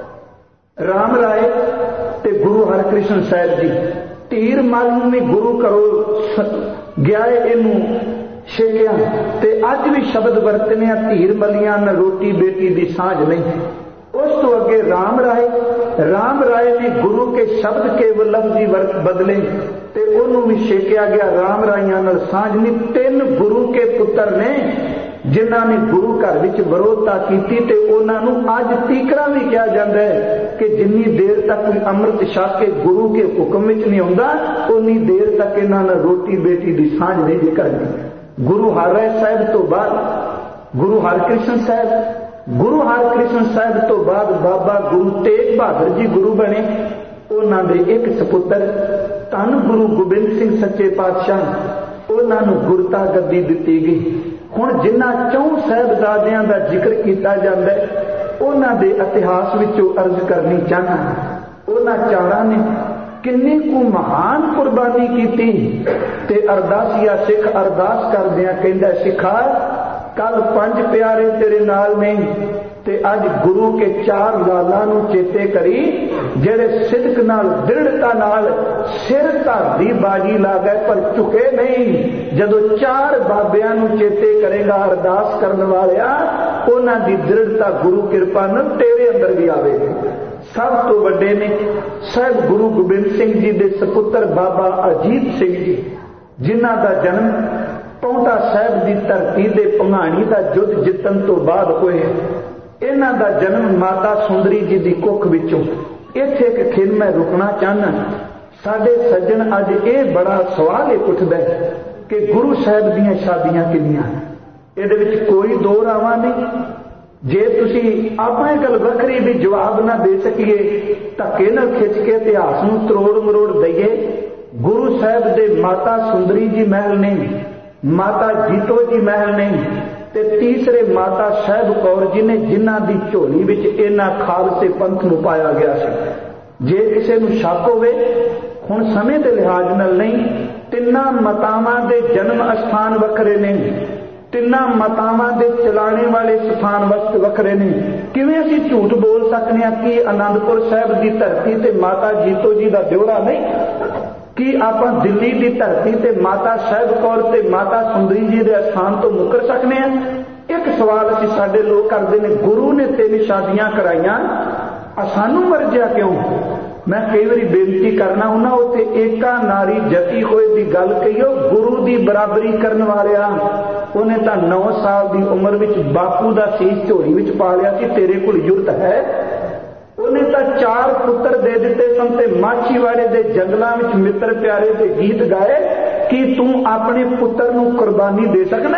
ਰਾਮ ਰਾਏ ਤੇ ਗੁਰੂ ਹਰਕ੍ਰਿਸ਼ਨ ਸਾਹਿਬ ਜੀ। ਧੀਰ ਮਲ ਨੂੰ ਵੀ ਗੁਰੂ ਘਰੋਂ ਗਿਆ ਇਹਨੂੰ ਛੇਕਿਆ ਤੇ ਅੱਜ ਵੀ ਸ਼ਬਦ ਵਰਤਨੇ ਧੀਰ ਮਲੀਆਂ ਨਾ ਰੋਟੀ ਬੇਟੀ ਦੀ ਸਾਂਝ ਨਹੀਂ। ਉਸ ਤੋਂ ਅੱਗੇ ਰਾਮ ਰਾਏ ਰਾਮ ਰਾਏ ਨੇ ਗੁਰੂ ਕੇ ਸ਼ਬਦ ਕੇ ਉਹ ਲਫ਼ਜ਼ੀ ਬਦਲੇ ਤੇ ਉਹਨੂੰ ਵੀ ਛੇਕਿਆ ਗਿਆ। ਰਾਮ ਰਾਈਆਂ ਨਾਲ ਸਾਂਝ ਨਹੀਂ। ਤਿੰਨ ਗੁਰੂ ਕੇ ਪੁੱਤਰ ਨੇ ਜਿਨ੍ਹਾਂ ਨੇ ਗੁਰੂ ਘਰ ਵਿੱਚ ਵਿਰੋਧਤਾ ਕੀਤੀ ਤੇ ਉਹਨਾਂ ਨੂੰ ਅੱਜ ਤੀਕਰਾ ਵੀ ਕਿਹਾ ਜਾਂਦਾ ਹੈ ਕਿ ਜਿੰਨੀ ਦੇਰ ਤੱਕ ਕੋਈ ਅੰਮ੍ਰਿਤ ਛਕ ਕੇ ਗੁਰੂ ਕੇ ਹੁਕਮ ਵਿੱਚ ਨਹੀਂ ਆਉਂਦਾ ਉਨੀ ਦੇਰ ਤੱਕ ਇਹਨਾਂ ਨਾਲ ਰੋਟੀ ਬੇਟੀ ਦੀ ਸਾਂਝ ਨਹੀਂ ਜੇ ਕਰਨੀ। ਗੁਰੂ ਹਰਿ ਸਾਹਿਬ ਤੋਂ ਬਾਅਦ ਗੁਰੂ ਹਰਕ੍ਰਿਸ਼ਨ ਸਾਹਿਬ ਗੁਰੂ ਹਰਕ੍ਰਿਸ਼ਨ ਸਾਹਿਬ ਤੋਂ ਬਾਅਦ ਬਾਬਾ ਗੁਰੂ ਤੇਗ ਬਹਾਦਰ ਜੀ ਗੁਰੂ ਬਣੇ। ਉਹਨਾਂ ਦੇ ਇੱਕ ਸਪੁੱਤਰ ਧੰਨ ਗੁਰੂ ਗੋਬਿੰਦ ਸਿੰਘ ਸੱਚੇ ਪਾਤਸ਼ਾਹ ਉਹਨਾਂ ਨੂੰ ਗੁਰਤਾ ਗੱਦੀ ਦਿੱਤੀ ਗਈ। ਹੁਣ ਜਿਨ੍ਹਾਂ ਚੌਂ ਸਾਹਿਬਜ਼ਾਦਿਆਂ ਦਾ ਜ਼ਿਕਰ ਕੀਤਾ ਜਾਂਦਾ ਉਹਨਾਂ ਦੇ ਇਤਿਹਾਸ ਵਿੱਚੋਂ ਅਰਜ਼ ਕਰਨੀ ਚਾਹਨਾ। ਉਹਨਾਂ ਚਾਰਾਂ ਨੇ ਕਿੰਨੀ ਕੁ ਮਹਾਨ ਕੁਰਬਾਨੀ ਕੀਤੀ ਤੇ ਅਰਦਾਸੀਆ ਸਿੱਖ ਅਰਦਾਸ ਕਰਦਿਆਂ ਕਹਿੰਦਾ ਸਿੱਖਾ ਕੱਲ ਪੰਜ ਪਿਆਰੇ ਤੇਰੇ ਨਾਲ ਨੇ ਤੇ ਅੱਜ ਗੁਰੂ ਕੇ ਚਾਰ ਲਾਲਾਂ ਨੂੰ ਚੇਤੇ ਕਰੀ ਜਿਹੜੇ ਸਿਦਕ ਨਾਲ ਦ੍ਰਿੜਤਾ ਨਾਲ ਸਿਰ ਧਰ ਦੀ ਬਾਜੀ ਲਾ ਗਏ ਪਰ ਝੁਕੇ ਨਹੀਂ। ਜਦੋਂ ਚਾਰ ਬਾਬਿਆਂ ਨੂੰ ਚੇਤੇ ਕਰੇਗਾ ਅਰਦਾਸ ਕਰਨ ਵਾਲਿਆ ਉਹਨਾਂ ਦੀ ਦ੍ਰਿੜਤਾ ਗੁਰੂ ਕਿਰਪਾ ਨਾਲ ਤੇਰੇ ਅੰਦਰ ਵੀ ਆਵੇਗੀ। ਸਭ ਤੋਂ ਵੱਡੇ ਨੇ ਸਾਹਿਬ ਗੁਰੂ ਗੋਬਿੰਦ ਸਿੰਘ ਜੀ ਦੇ ਸਪੁੱਤਰ ਬਾਬਾ ਅਜੀਤ ਸਿੰਘ ਜੀ ਜਿਨ੍ਹਾਂ ਦਾ ਜਨਮ ਪਾਉਂਟਾ ਸਾਹਿਬ ਦੀ ਧਰਤੀ ਦੇ ਭੰਗਾਣੀ ਦਾ ਯੁੱਧ ਜਿੱਤਣ ਤੋਂ ਬਾਅਦ ਹੋਇਆ। ਇਹਨਾਂ ਦਾ ਜਨਮ ਮਾਤਾ ਸੁੰਦਰੀ ਜੀ ਦੀ ਕੁੱਖ ਵਿੱਚੋਂ। ਇੱਥੇ ਇੱਕ ਖਿੰਡ ਮੈਂ ਰੁਕਣਾ ਚਾਹਨਾ। ਸਾਡੇ ਸੱਜਣ ਅੱਜ ਇਹ ਬੜਾ ਸਵਾਲ ਇਹ ਉੱਠਦਾ ਕਿ ਗੁਰੂ ਸਾਹਿਬ ਦੀਆਂ ਸ਼ਾਦੀਆਂ ਕਿੰਨੀਆਂ? ਇਹਦੇ ਵਿੱਚ ਕੋਈ ਦੋ ਰਾਵਾਂ ਨਹੀਂ। ਜੇ ਤੁਸੀਂ ਆਪਣੇ ਗੱਲ ਵੱਖਰੀ ਵੀ ਜਵਾਬ ਨਾ ਦੇ ਸਕੀਏ ਧੱਕੇ ਨਾਲ ਖਿੱਚ ਕੇ ਇਤਿਹਾਸ ਨੂੰ ਤਰੋੜ ਮਰੋੜ ਦਈਏ। ਗੁਰੂ ਸਾਹਿਬ ਦੇ ਮਾਤਾ ਸੁੰਦਰੀ ਜੀ ਮਹਿਲ ਨੇ, ਮਾਤਾ ਜੀਤੋ ਜੀ ਮਹਿਲ ਨੇ ਤੇ ਤੀਸਰੇ ਮਾਤਾ ਸਾਹਿਬ ਕੌਰ ਜੀ ਨੇ ਜਿਨ੍ਹਾਂ ਦੀ ਝੋਲੀ ਵਿੱਚ ਇਹਨਾਂ ਖਾਲਸੇ ਪੰਥ ਨੂੰ ਪਾਇਆ ਗਿਆ ਸੀ। ਜੇ ਕਿਸੇ ਨੂੰ ਸ਼ੱਕ ਹੋਵੇ ਹੁਣ ਸਮੇਂ ਦੇ ਲਿਹਾਜ਼ ਨਾਲ ਨਹੀਂ, ਤਿੰਨਾਂ ਮਾਤਾਵਾਂ ਦੇ ਜਨਮ ਅਸਥਾਨ ਵੱਖਰੇ ਨੇ, ਤਿੰਨਾਂ ਮਾਤਾਵਾਂ ਦੇ ਚਲਾਣੇ ਵਾਲੇ ਸਥਾਨ ਵਸਤ ਵੱਖਰੇ ਨੇ। ਕਿਵੇਂ ਅਸੀਂ ਝੂਠ ਬੋਲ ਸਕਦੇ ਹਾਂ ਕਿ ਆਨੰਦਪੁਰ ਸਾਹਿਬ ਦੀ ਧਰਤੀ ਤੇ ਮਾਤਾ ਜੀਤੋ ਜੀ ਦਾ ਦਿਉੜਾ ਨਹੀਂ? ਕੀ ਆਪਾਂ ਦਿੱਲੀ ਦੀ ਧਰਤੀ ਤੇ ਮਾਤਾ ਸਾਹਿਬ ਕੌਰ ਤੇ ਮਾਤਾ ਸੁੰਦਰੀ ਜੀ ਦੇ ਅਸਥਾਨ ਤੋਂ ਮੁੱਕਰ ਸਕਦੇ ਹਾਂ? ਇੱਕ ਸਵਾਲ ਅਸੀਂ ਸਾਡੇ ਲੋਕ ਕਰਦੇ ਨੇ, ਗੁਰੂ ਨੇ ਤਿੰਨ ਸ਼ਾਦੀਆਂ ਕਰਾਈਆਂ ਸਾਨੂੰ ਮਰਜਿਆ ਕਿਉਂ? ਮੈਂ ਕਈ ਵਾਰੀ ਬੇਨਤੀ ਕਰਨਾ ਉਹਨਾਂ ਉੱਥੇ ਏਕਾ ਨਾਰੀ ਜਤੀ ਹੋਏ ਦੀ ਗੱਲ ਕਹੀਓ। ਗੁਰੂ ਦੀ ਬਰਾਬਰੀ ਕਰਨ ਵਾਲਿਆ ਉਹਨੇ ਤਾਂ ਨੌ ਸਾਲ ਦੀ ਉਮਰ ਵਿੱਚ ਬਾਪੂ ਦਾ ਸੀਸ ਝੋਲੀ ਵਿੱਚ ਪਾ ਲਿਆ ਸੀ, ਤੇਰੇ ਕੋਲ ਜੁਰਤ ਹੈ? ਉਹਨੇ ਤਾਂ ਚਾਰ ਪੁੱਤਰ ਦੇ ਦਿੱਤੇ ਸਨ ਤੇ ਮਾਛੀਵਾੜੇ ਦੇ ਜੰਗਲਾਂ ਵਿੱਚ ਮਿੱਤਰ ਪਿਆਰੇ ਦੇ ਗੀਤ ਗਾਏ। ਕੀ ਤੂੰ ਆਪਣੇ ਪੁੱਤਰ ਨੂੰ ਕੁਰਬਾਨੀ ਦੇ ਸਕਦਾ?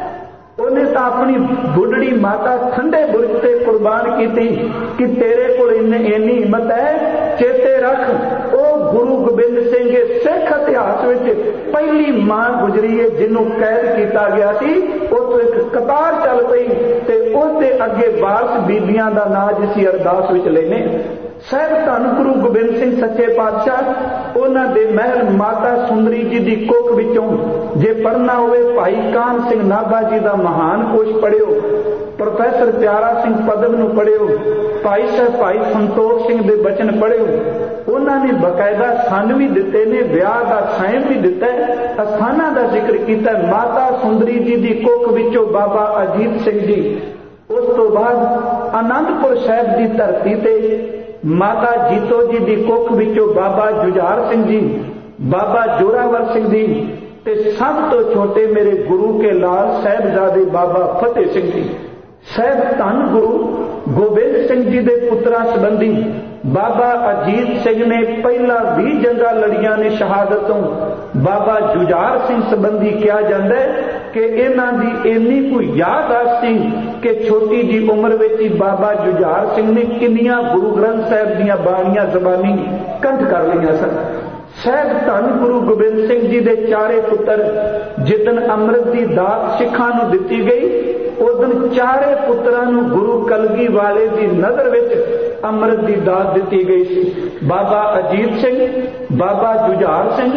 ਉਹਨੇ ਤਾਂ ਆਪਣੀ ਬੁੱਢੜੀ ਮਾਤਾ ਠੰਡੇ ਬੁਰਜ ਤੇ ਕੁਰਬਾਨ ਕੀਤੀ ਕਿ ਤੇਰੇ ਕੋਲ ਇੰਨੀ ਹਿੰਮਤ ਹੈ। ਚੇਤੇ ਰੱਖ ਉਹ ਗੁਰੂ ਗੋਬਿੰਦ ਸਿੰਘ ਸਿੱਖ ਇਤਿਹਾਸ ਵਿੱਚ ਪਹਿਲੀ ਮਾਂ ਗੁਜਰੀ ਹੈ ਜਿਹਨੂੰ ਕੈਦ ਕੀਤਾ ਗਿਆ ਸੀ। ਉਹ ਤੋਂ ਇੱਕ ਕਤਾਰ ਚੱਲ ਪਈ ਤੇ ਉਹਦੇ ਅੱਗੇ ਵਾਰਸ ਬੀਬੀਆਂ ਦਾ ਨਾਂ ਜਿਸੀ ਅਰਦਾਸ ਵਿੱਚ ਲੈਨੇ। ਸਾਹਿਬ ਧੰਨ ਗੁਰੂ ਗੋਬਿੰਦ ਸਿੰਘ ਸੱਚੇ ਪਾਤਸ਼ਾਹ ਉਹਨਾਂ ਦੇ ਮਹਿਲ ਮਾਤਾ ਸੁੰਦਰੀ ਜੀ ਦੀ ਕੁੱਖ ਵਿੱਚੋਂ ਜੇ ਪੜ੍ਹਨਾ ਹੋਵੇ ਭਾਈ ਕਾਹਨ ਸਿੰਘ ਨਾਭਾ ਜੀ ਦਾ ਮਹਾਨ ਕੋਸ਼ ਪੜ੍ਹਿਓ, ਪ੍ਰੋਫੈਸਰ ਪਿਆਰਾ ਸਿੰਘ ਪਦਮ ਨੂੰ ਪੜ੍ਹਿਓ, ਭਾਈ ਸਾਹਿਬ ਭਾਈ ਸੰਤੋਖ ਸਿੰਘ ਦੇ ਬਚਨ ਪੜ੍ਹਿਓ। ਉਹਨਾਂ ਨੇ ਬਕਾਇਦਾ ਸੰਨ ਵੀ ਦਿੱਤੇ ਨੇ, ਵਿਆਹ ਦਾ ਸਾਇਮ ਵੀ ਦਿੱਤਾ, ਅਸਥਾਨਾਂ ਦਾ ਜ਼ਿਕਰ ਕੀਤਾ। ਮਾਤਾ ਸੁੰਦਰੀ ਜੀ ਦੀ ਕੁੱਖ ਵਿੱਚੋਂ ਬਾਬਾ ਅਜੀਤ ਸਿੰਘ ਜੀ, ਉਸ ਤੋਂ ਬਾਅਦ ਆਨੰਦਪੁਰ ਸਾਹਿਬ ਦੀ ਧਰਤੀ ਤੇ ਮਾਤਾ ਜੀਤੋ ਜੀ ਦੀ ਕੁੱਖ ਵਿੱਚੋਂ ਬਾਬਾ ਜੁਝਾਰ ਸਿੰਘ ਜੀ, ਬਾਬਾ ਜੋਰਾਵਰ ਸਿੰਘ ਜੀ ਤੇ ਸਭ ਤੋਂ ਛੋਟੇ ਮੇਰੇ ਗੁਰੂ ਕੇ ਲਾਲ ਸਾਹਿਬਜ਼ਾਦੇ ਬਾਬਾ ਫਤਿਹ ਸਿੰਘ ਜੀ। ਸਾਹਿਬ ਧੰਨ ਗੁਰੂ ਗੋਬਿੰਦ ਸਿੰਘ ਜੀ ਦੇ ਪੁੱਤਰਾਂ ਸੰਬੰਧੀ ਬਾਬਾ ਅਜੀਤ ਸਿੰਘ ਨੇ ਪਹਿਲਾਂ ਵੀਹ ਜੰਗਾਂ ਲੜੀਆਂ ਨੇ ਸ਼ਹਾਦਤੋਂ। ਬਾਬਾ ਜੁਝਾਰ ਸਿੰਘ ਸੰਬੰਧੀ ਕਿਹਾ ਜਾਂਦਾ ਹੈ ਕਿ ਇਹਨਾਂ ਦੀ ਇੰਨੀ ਕੋਈ ਯਾਦਦਾਸ਼ਤ ਸੀ ਕਿ ਛੋਟੀ ਜੀ ਉਮਰ ਵਿੱਚ ਹੀ ਬਾਬਾ ਜੁਝਾਰ ਸਿੰਘ ਨੇ ਕਿੰਨੀਆਂ ਗੁਰੂ ਗ੍ਰੰਥ ਸਾਹਿਬ ਦੀਆਂ ਬਾਣੀਆਂ ਜ਼ਬਾਨੀ ਕੰਠ ਕਰ ਲਈਆਂ ਸਨ। ਸਾਹਿਬ ਧੰਨ ਗੁਰੂ ਗੋਬਿੰਦ ਸਿੰਘ ਜੀ ਦੇ ਚਾਰੇ ਪੁੱਤਰ ਜਿੱਦਣ ਅੰਮ੍ਰਿਤ ਦੀ ਦਾਤ ਸਿੱਖਾਂ ਨੂੰ ਦਿੱਤੀ ਗਈ ਉਦਣ ਚਾਰੇ ਪੁੱਤਰਾਂ ਨੂੰ ਗੁਰੂ ਕਲਗੀ ਵਾਲੇ ਦੀ ਨਜ਼ਰ ਵਿੱਚ ਅੰਮ੍ਰਿਤ ਦੀ ਦਾਤ ਦਿੱਤੀ ਗਈ ਸੀ। ਬਾਬਾ ਅਜੀਤ ਸਿੰਘ, ਬਾਬਾ ਜੁਝਾਰ ਸਿੰਘ,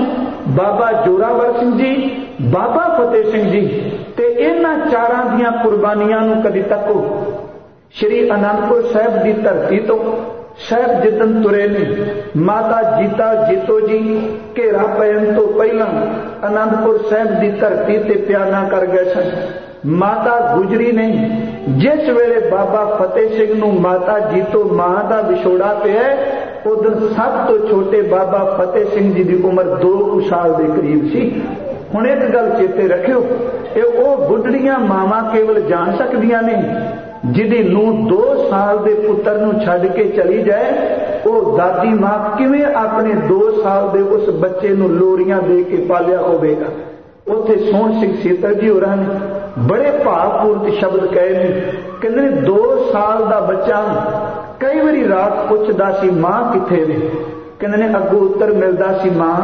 बाबा जोरावर सिंह जी, बाबा फतेह सिंह जी, ते इन्हां चारां दियां कुर्बानियां नूं कदी तको। श्री आनंदपुर साहिब की धरती तो साहब जिदन तुरे ने माता जीता जीतो जी घेरा पैन तो पहला आनंदपुर साहिब की धरती ते प्याना कर गए सन। माता गुजरी ने जिस वेले बाबा फतेह सिंह नूं माता जीतो मां का विछोड़ा पिया, उदन सब तो छोटे बाबा फतेह सिंह जी की उम्र दो कु साल के करीब सी। हुण एक गल चेते रखियो, ये वो बुढ़ड़ियां मावां केवल जान सकदियां ने जिहदी नूं दो साल के पुत्र नूं छड्ड के चली जाए, वो दादी मां किवें अपने दो साल के उस बच्चे नूं लोरियां दे के पालिया होवेगा। उत्थे सोहण सिंह सीतल जी होरां ने बड़े भावपूर्ण शब्द कहे ने, कहंदे दो साल का बच्चा कई बारी रात पुछदा सी मां किथे ने, कहंदे ने अगों उत्तर मिलदा सी मां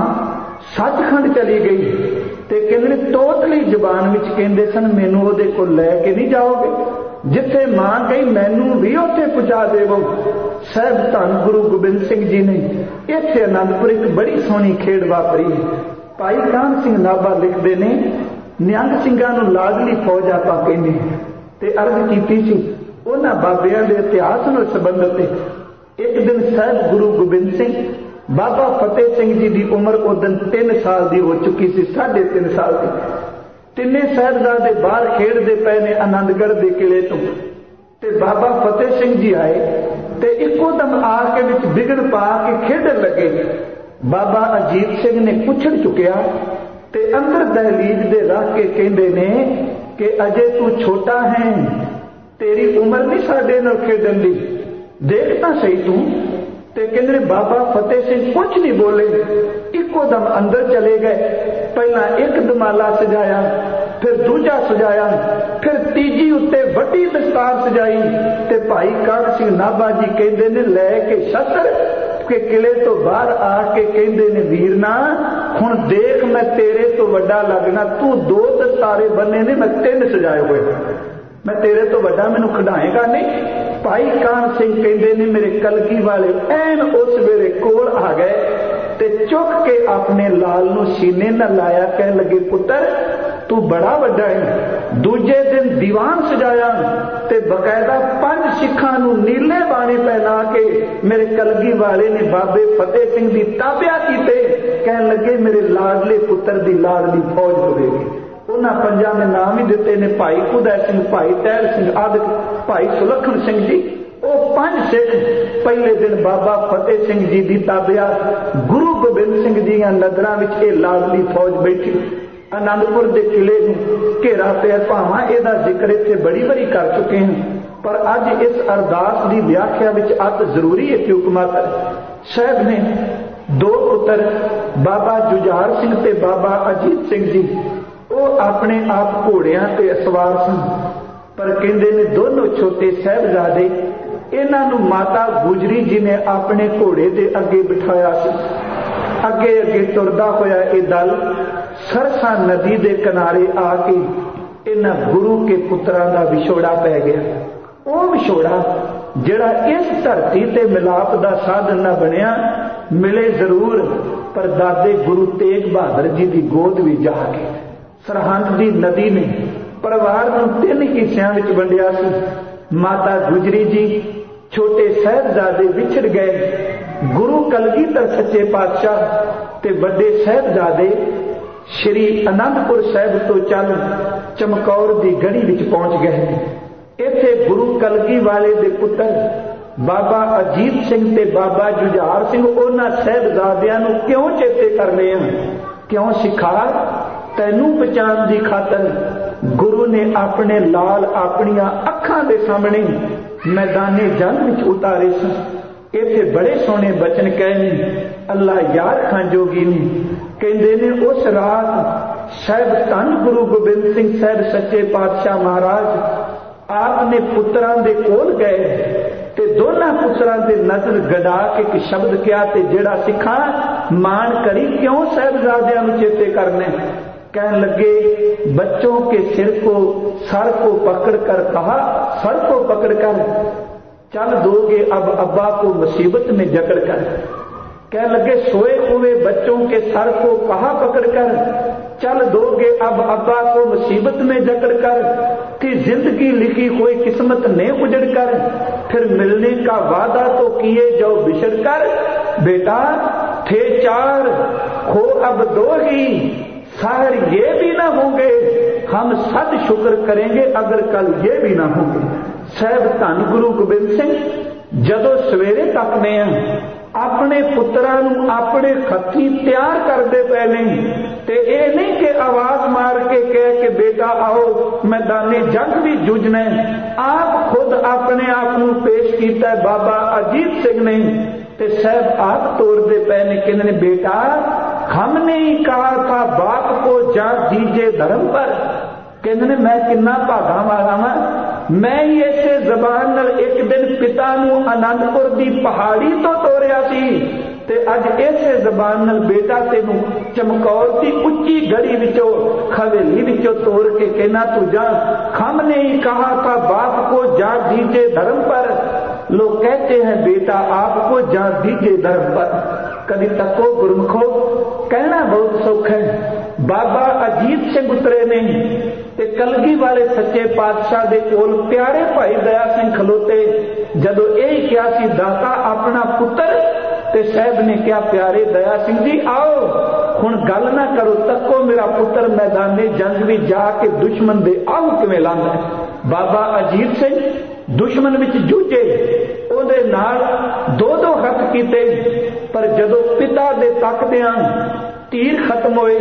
सचखंड चली गई, ते कहंदे ने तोतली जबान विच कहंदे सन मैनूं उहदे कोल लै के नहीं जाओगे, जिथे मां गई मैनू भी उत्थे पहुंचा देवो। साहब धन गुरु गोबिंद सिंह जी ने इत्थे आनंदपुर एक बड़ी सोहनी खेड़ वापरी है। भाई कान सिंह नाभा लिखते ने, निहंग सिंघां नूं लाडली फौज आपां कहंदे ते अर्ज कीती सी उन्हां बाबियां दे इतिहास नाल संबंधित। एक दिन साहब गुरु गोबिंद सिंह बाबा फतेह सिंह जी की उम्र उदन तीन साल की हो चुकी सी, साढ़े तीन साल की। तिन्ने साहिबजादे बाहर खेडते पे ने आनंदगढ़ के किले तो, ते बाबा फतेह सिंह जी आए ते इको दम आके विच बिगड़ पा के खेडन लगे। बाबा अजीत सिंह ने पुछड़ चुकिया ते अंदर दहलीज दे रख के कहंदे ने कि अजे तू छोटा है, तेरी उम्र नहीं साडे नाल खेडन दी, देख तां सही तू। ते कहंदे बाबा फतेह सिंह कुछ नहीं बोले, इको दम अंदर चले गए। पहला एक दमाला सजाया, फिर दूजा सजाया, फिर तीजी उत्ते वड्डी दस्तार सजाई, ते भाई कान सिंह नाभा जी कहंदे ने लै के शस्त्र के किले तो बाहर आके कहंदे ने वीरना हुण देख मैं तेरे तो वड्डा लगना, तू दो दस्तारे बन्ने ने मैं तीन सजाए हुए, मैं तेरे तो वड्डा मैनू खिडाएगा नहीं। भाई कान सिंह कहंदे ने मेरे कलगी वाले ऐन उस वेले कोल आ गए ते चुक के अपने लाल नूं सीने न लाया, कह लगे पुत्र तू बड़ा वड्डा है। दूजे दिन दीवान सजाया ते बकायदा पंज सिखां नूं नीले बाणे पहना के मेरे कलगी वाले ने बाबे फतेह सिंह दी ताबिया कीते, कह लगे मेरे लाडले पुत्र दी लाडली फौज होवेगी। उन्हां पंजां ने नाम ही दिते ने, भाई उदय सिंह, भाई टहल सिंह आदि, भाई सुलखन सिंह जी। वो पंज सिख पहले दिन बाबा फतेह सिंह जी की ताबिया गुरु गोबिंद सिंह जी नगरां विच ये लाडली फौज बैठी आनंदपुर के किले घेरा पिया। भावां इहदा जिक्र इत्थे बड़ी बारी कर चुके हैं, पर अज इस अरदास की व्याख्या विच अत जरूरी है कि हुकमात साहब ने दो पुत्र बाबा जुझार सिंह ते बाबा अजीत सिंह जी, वो अपने आप घोड़ियां ते सवार सन, पर कहंदे ने दोनों छोटे साहिबजादे इन्हां नूं माता गुजरी जी ने अपने घोड़े दे अगे बिठाया सी। अगे अगे तुरदा होया ये दल सरसा नदी दे किनारे आके इन्हां गुरु के पुत्रां दा विछोड़ा पै गया। वो विछोड़ा जिहड़ा इस धरती ते मिलाप दा साधन ना बनिया, मिले जरूर पर दादे गुरु तेग बहादुर जी की गोद भी जाके सरहंद की नदी ने परिवार नूं तीन हिस्सियां विच वंडिया सी। माता गुजरी जी छोटे साहिबजादे विछड़ गए, गुरु कलगीधर सच्चे पातशाह ते बड़े साहिबजादे श्री आनंदपुर साहिब तो चल चमकौर की गढ़ी विच पहुंच गए। इत्थे गुरु कलगी वाले दे पुत्र बाबा अजीत सिंह ते बाबा जुझार सिंह उन्हां साहिबजादियां नूं क्यों चेते करने हैं, क्यों सिखा तैनू पहचान की खातर गुरु ने अपने लाल अपनिया अखां दे सामने मैदाने जंग विच उतारे सन। इत्थे बड़े सोहने बचन कहे ने, अल्लाह यार खां जोगी ने कहंदे ने उस रात साहिब धन गुरु गोबिंद सिंह साहिब सच्चे पातशाह महाराज आपने पुत्रां दे कोल गए ते दोनों पुत्रां दे नजर गड़ा के एक शब्द किया ते जेड़ा सिखा मान करी क्यों साहिबजादियां नूं चेते करने। कहने लगे बच्चों के सिर को सर को पकड़ कर कहा, सर को पकड़ कर चल दोगे अब अब्बा को मुसीबत में जकड़ कर। कह लगे सोए हुए बच्चों के सर को कहा पकड़कर चल दोगे अब अब्बा को मुसीबत में जकड़ कर, कि जिंदगी लिखी हुई किस्मत ने उजड़ कर, फिर मिलने का वादा तो किए जो बिछड़ कर। बेटा थे चार हो अब दो ही, साहर ये भी ना होंगे, हम सद शुक्र करेंगे अगर कल ये भी ना होंगे। साहब धन गुरु गोबिंद सिंह जदों सवेरे तक ने अपने पुत्रां नूं अपने हत्थीं तैयार करते पे ने, ते ये नहीं कि आवाज मार के कह के बेटा आओ मैदाने जंग भी जूझना, आप खुद अपने आप नूं पेश किया बाबा अजीत सिंह ने। ते साहब आप तोड़ते पे ने, कहते बेटा हमने ही कहा था बाप को जा दीजिए धर्म पर। कहते मैं किन्ना भागा वाला वा, मैं ही इसे जबान नाल एक दिन पिता नूं आनंदपुर दी पहाड़ी तो तोड़िया सी, ते अज इसे जबान नाल बेटा तेनू चमकौर की उच्ची गड़ी विचों हवेली विचों तोड़ के कहना तू जा। हमने ही कहा था बाप को जा दीजिए धर्म पर। लोग कहते हैं बेटा आपको जा दीजिए धर्म पर। कभी तको गुरमुखो कहना बहुत सुख है। बाबा अजीत सिंह उतरे ने ते कलगी वाले सच्चे पातशाह दे कोल प्यारे भाई दया सिंह खलोते, जदों यही क्या सी दाता अपना पुत्र, ते साहब ने क्या प्यारे दया सिंह जी आओ हुण गल ना करो, तको मेरा पुत्र मैदाने जंग भी जाके दुश्मन दे आहू किवें लांदा। बाबा अजीत सिंह दुश्मन विच जूझे, ओदे नाल दो दो हथ कीते, पर जदों पिता दे तकदियां तीर खत्म होए,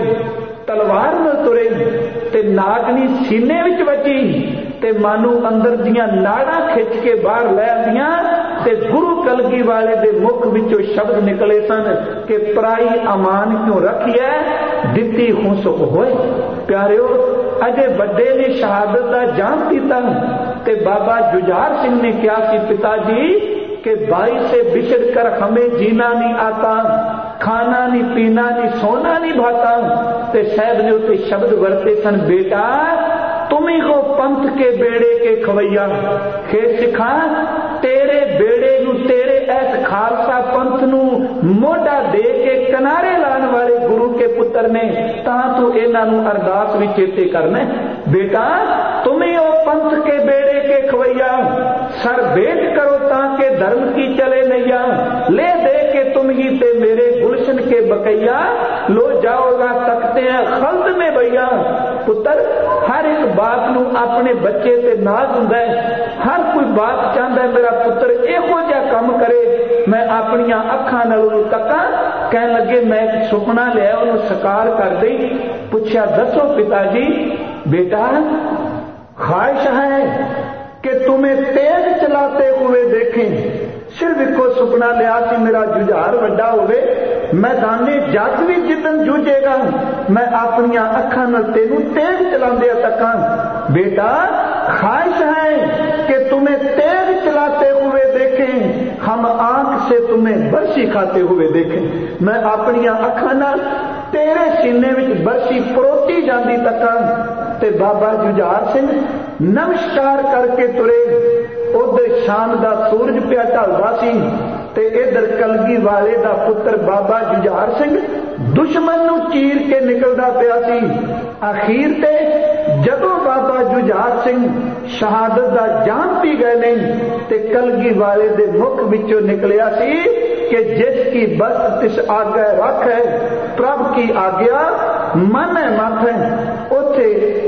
तलवार नाल तुरे ते नागनी सीने विच वजी ते मानू अंदर दियां नाड़ां खिंच के बाहर लै आंदियां, ते गुरु कलगी वाले दे मुख विचों शब्द निकले सन कि पराई अमान क्यों रखिए दित्ती खुस होए। प्यारिओ अजे बड़े ने शहादत का जाम पीता, ते बाबा जुझार सिंह ने क्या सी पिताजी कि भाई से बिछड़ कर हमें जीना नहीं आता, खाना नहीं पीना नहीं सोना नहीं भाता। ते साहब ने उसे शब्द वरते सन बेटा तुम्ही को पंथ के बेड़े के खवैया, खे सिखा तेरे बेड़े नू तेरे ऐस खालसा पंथ नू मोढ़ा दे के किनारे लाने वाले गुरु के पुत्र ने, तां तू इन्हां नू अरदास भी चेते करना। बेटा तुम्ही ओ पंथ के बेड़े के खवैया, सर भेंट करो ताकि धर्म की चले नैया, ले दे के तुम ही ते मेरे गुलशन के बकैया, लो जाओगा सकते हैं खल्द में भैया। पुत्र हर एक बात नू अपने बच्चे से नाज हुंदा है, हर कोई बात चाहता है मेरा पुत्र इहो जिहा काम करे, मैं अपनी अखां नाल उहनूं तक्कां। कहन लगे मैं एक सुपना लिया उहनूं साकार कर दई। पुछया दसो पिताजी। बेटा ख्वाहिश है कि तुम्हें तेज चलाते हुए देखें। सिर्फ इको सुपना लिया कि मेरा जुझार वड्डा होवे, मैदाने जग भी जिदन जूझेगा मैं अपनी अखां नाल तेनू तेज चलांदे तकां। बेटा ख्वाहिश है कि तुम्हें तेज चलाते हुए देखें, हम आंख से तुम्हें बरसी खाते हुए देखें। मैं अपनी अखां नाल तेरे सीने विच बरसी परोती जांदी तकां। ते बाबा जुझार सिंह नमस्कार करके तुरे। उधर शाम दा सूरज पिया ढलदा सी ते इधर कलगी वाले दा पुत्र बाबा जुझार सिंह दुश्मन नू चीर के निकलदा पिया सी। आखिर ते जदों बाबा जुझार सिंह शहादत दा जाम पी गए ने ते कलगी वाले दे मुख विचों निकलिया सी कि जिसकी बस तिस आगे रख है, प्रभ की आज्ञा मन है मत है। उथे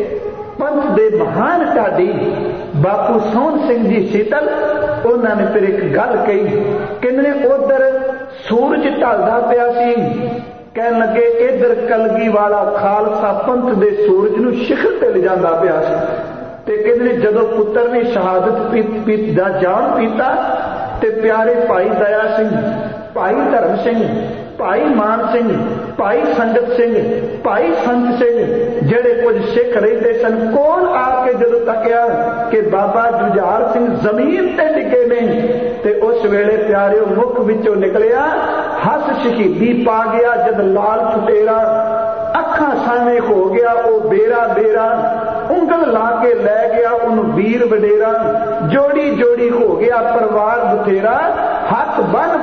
पंथ दे महान ढाडी बापू सोहन सिंह जी शीतल उन्होंने फिर एक गल कही, कहने उधर सूरज ढलदा पिया सी, कहन लगे इधर कलगी वाला खालसा पंथ दे सूरज नू शिखर ते ले जांदा पिया सी। ते कहने जदों पुत्र ने शहादत पीत पीत दा जाम पीता ते प्यारे भाई दया सिंह, भाई धर्म सिंह, भाई मान सिंह, भाई संगत सिंह, भाई संत सिंह जेड़े कुछ सिख रहिंदे सन कोल आके जदों तकिया कि बाबा जुझार सिंह जमीन ते डिगे ने ते उस वेले प्यारिओ मुख विचों निकलिया हस शहीदी पा गया जद लाल छुटेरा, अखां सामने हो गया वो बेरा बेरा, उंगल ला के लै गया उन वीर वडेरा, जोड़ी जोड़ी हो गया परिवार बथेरा, हाथ बन बोले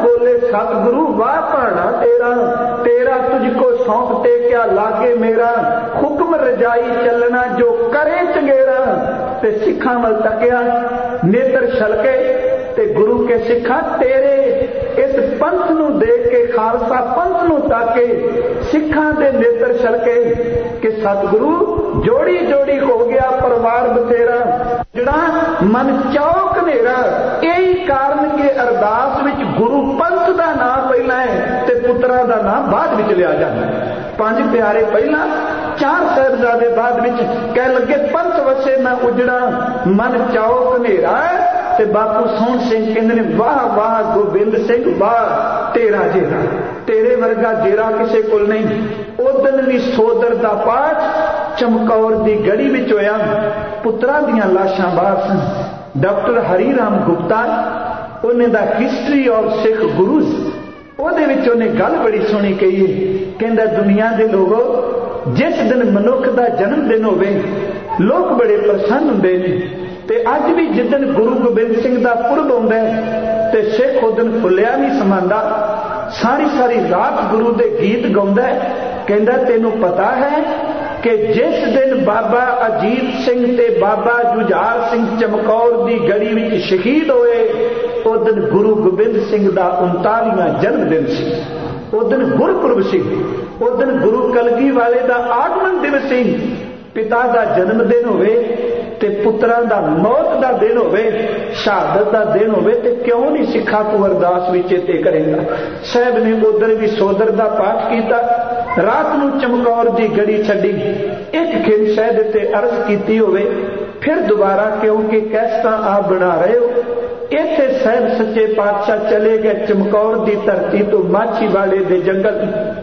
सतगुरु वाह पढ़ना तेरा, तेरा तुझको सौंपते क्या लागे मेरा, हुक्म रजाई चलना जो करे चंगेरा। ते सिखा वल तकिया नेत्र छलके ते गुरु के सिखा तेरे इस पंथ नूं देख के, खालसा पंथ नूं ताके सिखा दे नेत्र छलके कि सतगुरु जोड़ी जोड़ी हो गया परिवार बथेरा, जड़ा मन चौक नेरा। यही कारण के अरदास विच गुरु पंथ दा नाम पहला है ते पुत्रा दा नाम बाद विच लिया जाता है। पांच प्यारे पहला, चार साहिबजादे बाद विच कह लगे पंथ वसे मैं उजड़ा मन चौक नेरा। ते बापू सोहन सिंह कहंदे ने वाह वाह गोबिंद सिंह वाह तेरा जेरा, तेरे वर्गा जेरा किसे कोल नहीं। उदन भी सोदर दा पाठ चमकौर दी गड़ी विच होया, पुत्रा दियां लाशां बाहर सन। डॉक्टर हरी राम गुप्ता उन्हें दा हिस्टरी ऑफ सिख गुरुज ਉਹਦੇ ਵਿੱਚ ਉਹਨੇ ਗੱਲ ਬੜੀ ਸੋਹਣੀ ਕਹੀ ਹੈ। ਕਹਿੰਦਾ ਦੁਨੀਆ ਦੇ ਲੋਗੋ ਜਿਸ ਦਿਨ ਮਨੁੱਖ ਦਾ ਜਨਮ ਦਿਨ ਹੋਵੇ ਲੋਕ ਬੜੇ ਪ੍ਰਸੰਨ ਹੁੰਦੇ ਨੇ, ਤੇ ਅੱਜ ਵੀ ਜਿੱਦਣ ਗੁਰੂ ਗੋਬਿੰਦ ਸਿੰਘ ਦਾ ਪੁਰਬ ਆਉਂਦਾ ਤੇ ਸਿੱਖ ਉਦਣ ਫੁੱਲਿਆ ਨਹੀਂ ਸਮਾਂਦਾ, ਸਾਰੀ ਸਾਰੀ ਰਾਤ ਗੁਰੂ ਦੇ ਗੀਤ ਗਾਉਂਦਾ। ਕਹਿੰਦਾ ਤੈਨੂੰ ਪਤਾ ਹੈ ਕਿ ਜਿਸ ਦਿਨ ਬਾਬਾ ਅਜੀਤ ਸਿੰਘ ਤੇ ਬਾਬਾ ਜੁਝਾਰ ਸਿੰਘ ਚਮਕੌਰ ਦੀ ਗੜੀ ਵਿੱਚ ਸ਼ਹੀਦ ਹੋਏ उस दिन गुरु गोबिंद सिंह का उनतालीवां जन्मदिन सी, उस दिन गुरपुरब सी, उस दिन गुरु कलगी वाले का आगमन दिवस सी। पिता का जन्मदिन होवे ते पुत्रां दा मौत का दिन होवे, शहादत का दिन होवे, ते क्यों नहीं सिखा तू अरदास विच चेते करेगा। साहब ने उधर भी सोदर का पाठ किया, रात नूं चमकौर की गड़ी छड्डी, एक खिन शहद ते अर्ज की होवे, फिर दोबारा क्योंकि कैसटा आप बना रहे हो। इत्थे साहब सच्चे पातशाह चले गए चमकौर की धरती तो माछी वाले दे जंगल,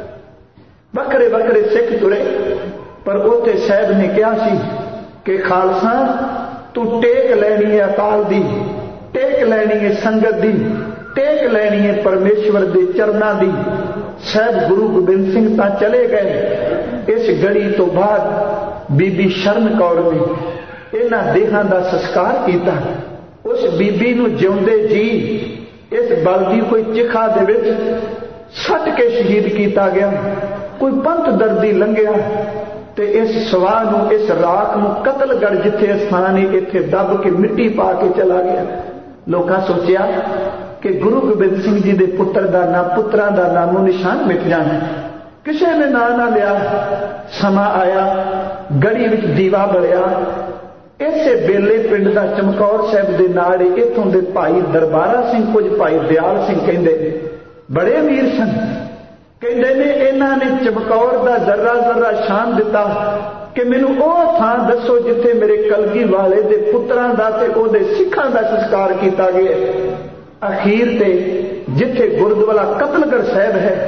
बखरे बखरे सिख तुरे, पर उत्थे साहब ने कहा सी कि खालसा तू टेक लैनी है अकाल दी, टेक लैनी है संगत दी, टेक लैनी है परमेश्वर दे चरना दी। साहब गुरु गोबिंद सिंह तां चले गए। इस गड़ी तो बाद बीबी शरण कौर ने इन्हां देहां दा संस्कार किया। उस बीबी नूं जिउंदे जी इस बल की कोई चिखा दे विच सट के शहीद किया गया। कोई पंथ दर्दी लंघिया ते इस सवाह नूं, इस राख नूं कतलगढ़ जिथे स्थान है इत्थे दब के मिट्टी पा के चला गया। लोकां सोचिया कि गुरु गोबिंद सिंह जी दे पुत्र दा नाम, पुत्रां दा नामो निशान मिट जाना। किसी ने ना ना लिया। समा आया, गड़ी विच दीवा बलिया। इसे बेले पिंड का चमकौर साहब के नाल इथों के भाई दरबारा सिंह, कुछ भाई दयाल सिंह कहते बड़े अमीर सन। कहते ने इन्हों ने चमकौर का जर्रा जर्रा शान दिता कि मैनू वह थां दसो जिथे मेरे कलगी वाले दे पुत्रां दा ते ओहदे सिखां दा संस्कार किया गया। अखीर ते जिथे गुरुद्वारा कतलगढ़ साहब है,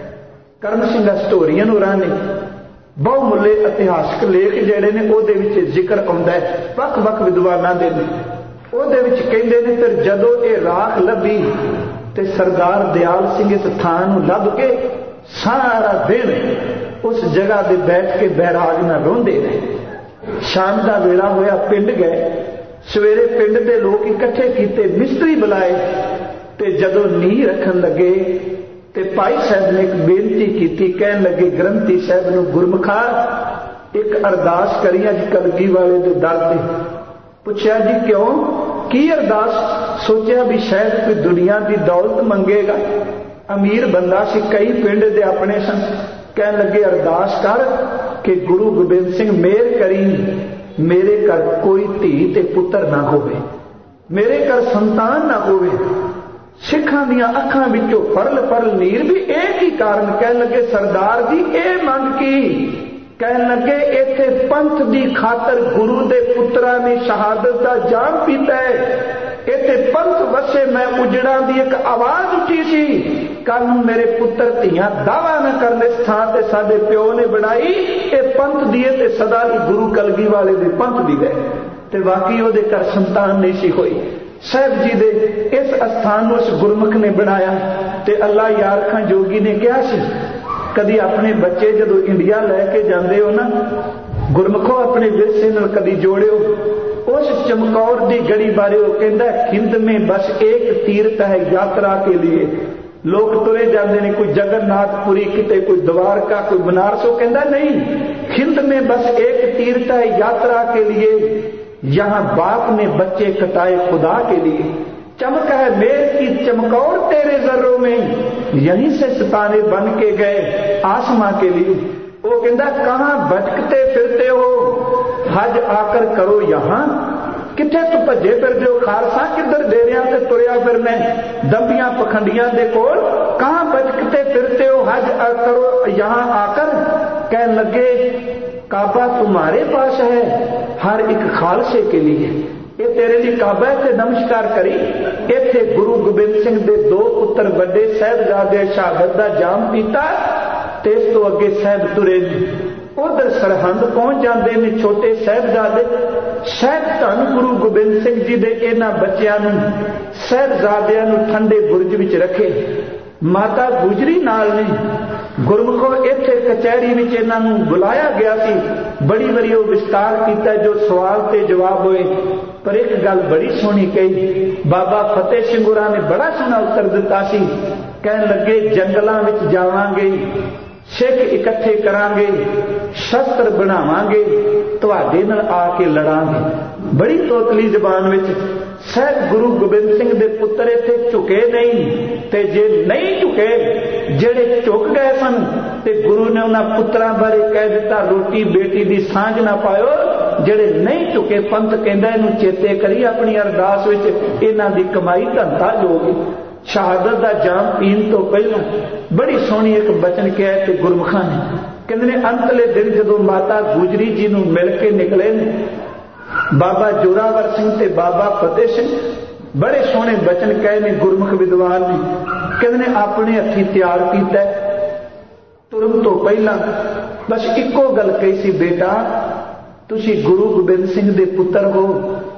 करम सिंह स्टोरीअन होरां ने बहुमुल्ले इतिहासक लेख जिहड़े ने उहदे विच जिक्र आउंदा है वख वख विद्वानां दे ने। उहदे विच कहंदे ने फिर जदों ये राख लभी ते सरदार दयाल सिंह इस थां नूं लभ के सारा दिन उस जगह ते बैठ के बैराग नाल रोंदे रहे। शाम का वेला होया, पिंड गए। सवेरे पिंड के लोग इकट्ठे कीते, मिस्त्री बुलाए ते जदों नींह रखन लगे ते भाई साहब ने एक बेनती की। कहन लगे ग्रंथी साहब नूं गुरमुखा एक अरदास करी अज कलगी वाले दे दर ते। पुछया जी क्यों, की अरदास? सोचा भी शायद कोई दुनिया की दौलत मंगेगा। अमीर बंदा सी, कई पिंड दे अपने सन। कहन लगे अरदास कर कि गुरु गोबिंद सिंह मेहर करी मेरे घर कोई धी ते पुत्र ना होवे, मेरे घर संतान ना होवे। सिखां दियां अखां विचों फरल फरल नीर भी एक ही कारण। कहन लगे सरदार जी ए मंग की? कहन लगे इत्थे पंथ दी खातर गुरु दे पुत्रा ने शहादत दा जाम पीता है। इत्थे पंथ वसे मैं उजड़ा दी एक आवाज उठी सी, कल मेरे पुत्र धीआं दावा न करन इस थां ते साडे प्यो ने बनाई, ए पंथ दी ते सदा ही गुरु कलगी वाले दे पंथ दी गए। ते वाकई उहदे घर संतान नहीं सी होई। साहब जी दे इस अस्थान उस गुरमुख ने बनाया ते अल्लाह यार खां जोगी ने कहा सी कदी अपने बच्चे जदों इंडिया लैके जाते हो ना, गुरमुखो अपने विरसे नाल कदी जोड़ियो। उस चमकौर की गड़ी बारे वो कहता हिंद में बस एक तीर्थ है यात्रा के लिए, लोग तुरे जाते हैं, कोई जगन्नाथपुरी, किते कोई द्वारका, कोई बनारस। वो कहता नहीं, हिंद में बस एक तीर्थ है यात्रा के लिए, यहां बाप ने बच्चे कटाए खुदा के लिए। चमक है मेर की चमकौर तेरे जर्रों में, यहीं से सितारे बन के गए आसमां के लिए। वो कहता कहां भटकते फिरते हो, हज आकर करो यहां। किथे तू भजे फिरते हो खालसा, किधर डेरिया से तुरया फिरने दंबियां पखंडियां दे कोल, कहां भटकते फिरते हो, हज करो यहां आकर। कह लगे काबा तुम्हारे पास है, हर एक खालसे के लिए। ये तेरे लिए काबा है, नमस्कार करी। इत्थे गुरु गोबिंद सिंह दे दो पुत्र बड़े साहिबजादे शहादत दा जाम पीता, ते इस तो अगे साहिब तुरे। उधर सरहंद पहुंच जाते हैं छोटे साहिबजादे। साहिब धन गुरु गोबिंद सिंह जी दे इन्हां बच्चियां नूं, साहिबजादियां नूं ठंडे बुरज विच रखे। माता गुजरी नाल ने गुरमुखों इत्थे कचहरी विच इन्हां नूं बुलाया गया सी। बड़ी बड़ी वो विस्तार किया जो सवाल ते जवाब होए। पर एक गल बड़ी सोहनी कही, बाबा फतेह सिंह होरां ने बड़ा सोहना उत्तर दिता सी। कहन लगे जंगलां विच जावांगे, सिख इकट्ठे करांगे, शस्त्र बनावांगे, तुहाडे नाल आके लड़ांगे। बड़ी तोतली जबान विच साहिब गुरु गोबिंद सिंह दे पुत्र इत्थे झुके नहीं, ते जे नहीं झुके, जेड़े झुक गए सन ते गुरु ने उन्हां पुत्रां बारे कह दिता रोटी बेटी दी सांझ ना पायो। जेड़े नहीं झुके पंथ कहंदा इहनूं चेते करी अपनी अरदास विच, इन्हां दी कमाई धंधा जोगी। शहादत दा जाम पीण तो पहला बड़ी सोहनी एक बचन कहा ते गुरमुखां ने, कहंदे ने अंतले दिन जदों माता गुजरी जी नूं मिल के निकले ने बाबा जोरावर सिंह ते बाबा फतेह सिंह, बड़े सोहने बचन कहे ने गुरमुख विद्वान ने। कहंदे ने अपने हत्थी तैयार कीता तुरन तो पहला बस इक्को गल कही सी, बेटा तुसी गुरु गोबिंद सिंह दे पुत्र हो।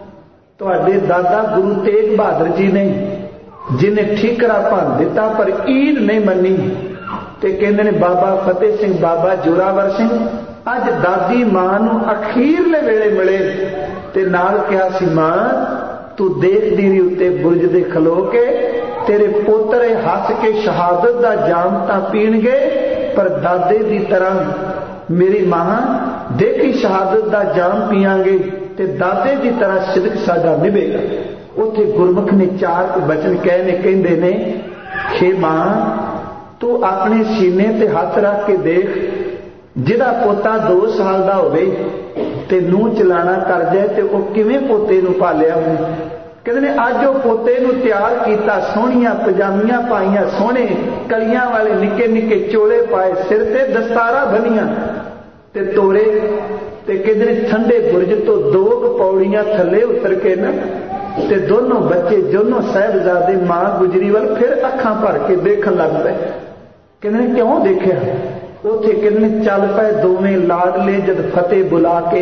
तुहाडे दादा गुरु तेग बहादुर जी ने जिन्हें ठीकरा भन दिता पर ईद नहीं मनी। ते कहंदे ने बाबा फतेह सिंह बाबा जोरावर सिंह अज दादी मां नूं अखीरले वेले मिले ते नाल कहा सी, मां तू देखदी रही उत्ते बुरज दे खलो के, तेरे पोतरे हस के शहादत दा जाम तां पीणगे, पर दादे दी तरह मेरी मां देखी शहादत दा जाम पीआंगे ते दादे दी तरह सिदक साडा निभेगा। उत्थे गुरमुख ने चार बचन कहे ने, कहंदे ने हे मां तू अपने सीने ते हाथ रख के देख, जिहदा पोता दो साल दा होवे ते नूह चलाना कर जाए ते वो किवें पोते नूं पालिया होवे। कहंदे ने अज वो पोते नूं तैयार कीता, सोहणियां पजामियां पाईयां, सोहणे कलियां वाले निक्के निक्के चोले पाए, सिर ते दस्तारा बनिया ते तोरे ते कहंदे ने ठंडे बुरज तो दो पौड़ियां थले उतर के ना ते दोनों बच्चे दोनों साहिबजादे मां गुजरी वाल फिर अखां भर के देखन लग पे। कहंदे ने क्यों देखिया? उथे कहंदे ने चल पे दोवें लाडले जद फतेह बुला के,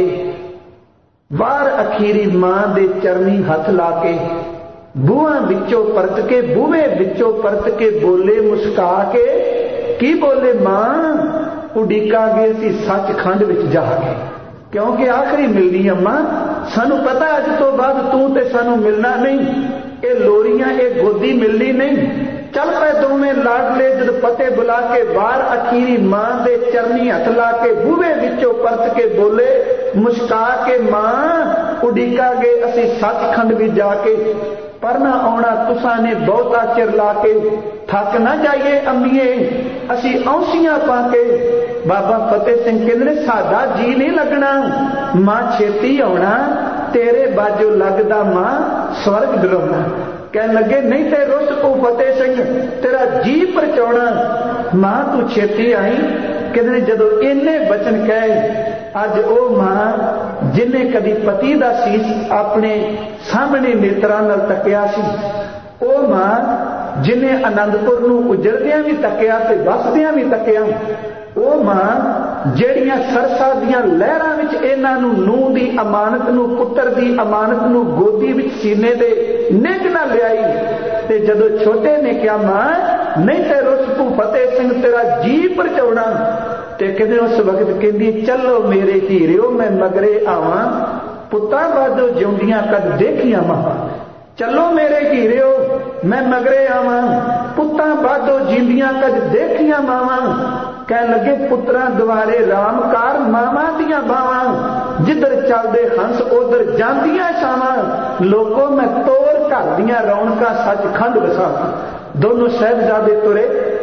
बाहर अखीरी मां दे चरनी हथ ला के, बूहां विचों परत के बूहे विचों परत के बोले मुस्का के, की बोले मां उडीकांगे असीं सचखंड विच जाके, क्योंकि आखिरी मिलनी अम्मा सानू पता अज तो बाद तू ते सानू मिलना नहीं, ये लोरियां ये गोदी मिलनी नहीं। चल पे दोवें लाडले जद फतेह बुला के बाहर अखीरी मां दे चरनी हथ ला के बूहे विचों परत के बोले मुस्का के, मां उडीकांगे असीं सचखंड भी जाके, पर ना आउणा तुसां ने बहुता चिर ला के, थक ना जाइए अम्मीए असीं औंसियां पाके। बाबा फतेह सिंह कहंदे ने साडा जी नहीं लगना, मां छेती आउणा, तेरे बाजो लगदा मां स्वर्ग डराउणा। कहन लगे नहीं ते रुस तू फतेह सिंह, तेरा जी परचाउणा, मां तू छेती आई। कहंदे ने जदों इन्ने बचन कहे, अज ओ मां जिन्हें कदी पति दा सीस अपने सामने नेत्रां नाल तकिया सी, ओ मां जिन्हें आनंदपुर नूं उजड़दियां भी तकिया ते वसदियां भी तकिया, ओ मां ਜਿਹੜੀਆਂ ਸਰਸਾ ਦੀਆਂ ਲਹਿਰਾਂ ਵਿੱਚ ਇਹਨਾਂ ਨੂੰ ਨੂੰਹ ਦੀ ਅਮਾਨਤ ਨੂੰ, ਪੁੱਤਰ ਦੀ ਅਮਾਨਤ ਨੂੰ ਗੋਦੀ ਵਿੱਚ ਸੀਨੇ ਦੇ ਨਿੱਘ ਨਾਲ ਲਿਆਈ। ਤੇ ਜਦੋਂ ਛੋਟੇ ਨੇ ਕਿਹਾ ਮਾਂ ਨਹੀਂ ਤੇ ਰੁੱਸ ਤੂੰ ਫਤਿਹ ਸਿੰਘ ਤੇਰਾ ਜੀ ਪਰਚਾਉਣਾ, ਤੇ ਕਹਿੰਦੇ ਉਸ ਵਕਤ ਕਹਿੰਦੀ ਚੱਲੋ ਮੇਰੇ ਹੀਰਿਓ ਮੈਂ ਮਗਰੇ ਆਵਾਂ, ਪੁੱਤਾਂ ਬਾਝੋਂ ਜਿਉਂਦੀਆਂ ਕਦ ਦੇਖੀਆਂ ਮਾਂ। ਚੱਲੋ ਮੇਰੇ ਹੀਰਿਓ ਮੈਂ ਮਗਰੇ ਆਵਾਂ, ਪੁੱਤਾਂ ਬਾਝੋਂ जींदियां कज देखियां मावां, कह लगे पुत्रां द्वारे रामकार मावां दियां बावां, जिधर चलदे हंस उधर जांदियां छावां, लोको मैं तोर घर दियां रौनकां सचखंड वसा। दोनों साहिबजादे तुरे।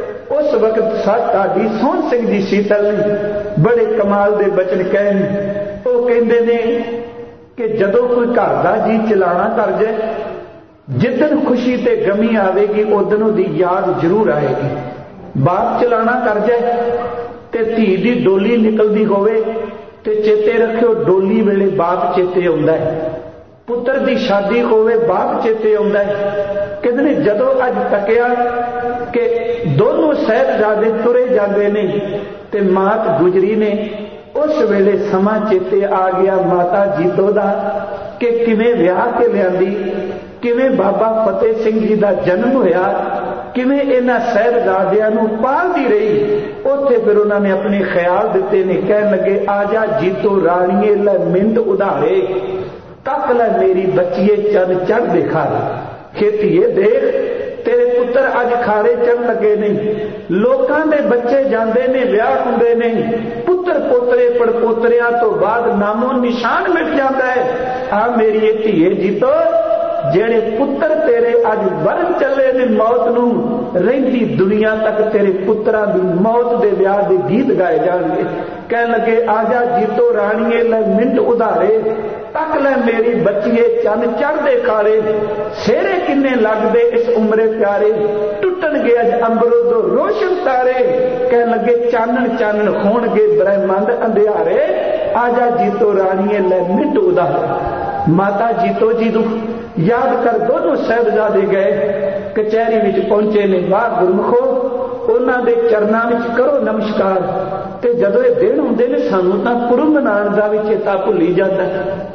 उस वक्त साडी सोहन सिंह जी सीतल ने बड़े कमाल दे बचन कहे। वो कहंदे ने कि जदों कोई घर दा जी चलाना कर जाए, जिदन खुशी ते गमी आवेगी उदन उहदी याद जरूर आएगी। बाप चलाना कर जाए ते धी दी डोली निकलदी होवे ते चेते रखियो डोली वेले बाप चेते आउंदा है। पुत्र दी शादी होवे बाप चेते आउंदा है। कहंदे ने जदों अज तकिया कि दोनों साहिबजादे तुरे जांदे ने ते मात गुजरी ने, उस वेले समा चेते आ गया माता जीतो दा कि किवें विआह के लियांदी, किवें बाबा फतेह सिंह जी दा जन्म होया, किवें इन्हां साहिबजादियां नूं पालदी रही। उत्थे फिर उन्होंने अपने ख्याल दिते ने। कह लगे आजा जीतो राणीए लै मिंट उधारे, तक लै मेरी बच्चीए चन चढ़ देखा। खेतीए देख तेरे पुत्र अज खारे चढ़ लगे नहीं, लोकां दे बच्चे जांदे ने विआह हुंदे ने, पुत्र पोतरे पड़पोतरियां तो बाद नामो निशान मिट जाता है। आ मेरी धीए जीतो, जेड़े पुत्र तेरे अज वरन चले ने मौत नूं, रहिंदी दुनिया तक तेरे पुत्रां दी मौत दे विआह दे गीत गाए जाणगे। कह लगे आजा जीतो राणीए लै मिंट उधारे, तक लै मेरी बच्चीए चन चढ़दे खारे, सेरे किन्ने लगदे इस उमरे प्यारे, टुटन गए अज अंबरों तो रोशन तारे। कह लगे चानन चानन होणगे ब्रह्मंड अंधियारे, आजा जीतो राणीए लै मिंट उधारे। माता जीतो जी नूं याद कर दोनों साहिबजादे गए, कचहरी विच पहुंचे ने। वाह गुरमुखो, उन्हां दे चरनां विच करो नमस्कार। ते जदों ये दिन हुंदे ने सानूं तां पुरब मनाउण दा भी चेता भुल्ली जांदा।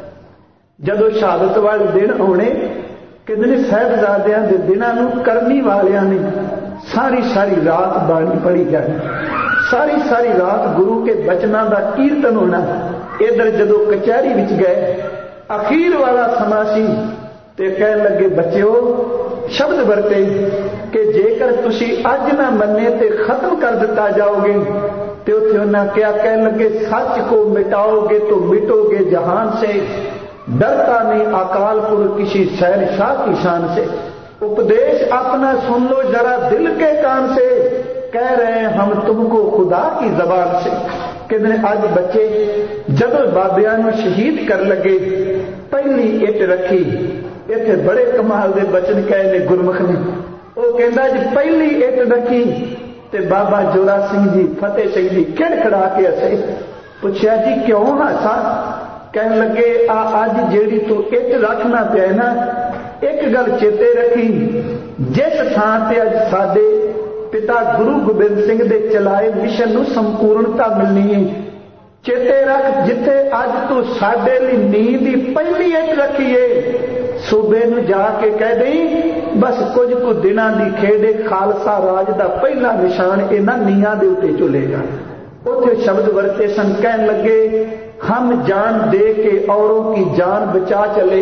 जदों शहादत वाले दिन आउणे, कहंदे ने साहिबजादियां दे दिनां नूं करनी वालियां ने सारी सारी रात बाणी पढ़ी जानी, सारी सारी रात गुरु के बचनां दा कीर्तन होना। इधर जदों कचहरी विच गए, अखीर वाला समा सी ते कहन लगे बच्चों, शब्द वरते कि जेकर तुसी अज ना मन्ने ते खत्म कर दिता जाओगे। ते उत्थे उन्हां क्या कहन लगे, सच को मिटाओगे तो मिटोगे जहान से, डरता नहीं अकाल पुरख किसी शहनशाह की शान से। उपदेश अपना सुन लो जरा दिल के कान से, कह रहे हैं हम तुमको खुदा की जबान से। कहते अज बच्चे जदों बाबियां नूं शहीद कर लगे, पहली इट रखी। इत्थे बड़े कमाल दे बचन कहे ने गुरमुख ने। वो कहंदा जी पहली इट रखी ते बाबा जोरा सिंह जी फतेह सिंह जी खिड़खड़ा के हसे। पुछया जी क्यों हसा? कहन लगे आ अज जेड़ी तू इट रखना पिया ना, एक गल चेते रखी, जिस थां ते अज साडे पिता गुरु गोबिंद सिंह दे चलाए मिशन नूं संपूर्णता मिलनी है। चेते रख जिथे अज तू साडे लई नींह दी पहली इट रखी है, सूबे नूं जाके कह दई बस कुछ कु दिनां दी खेड़े खालसा राज दा पहला निशान इन्हां नीहां दे उत्ते चुलेगा। उत्थे शब्द वरते सन, कहन लगे हम जान दे के औरों की जान बचा चले,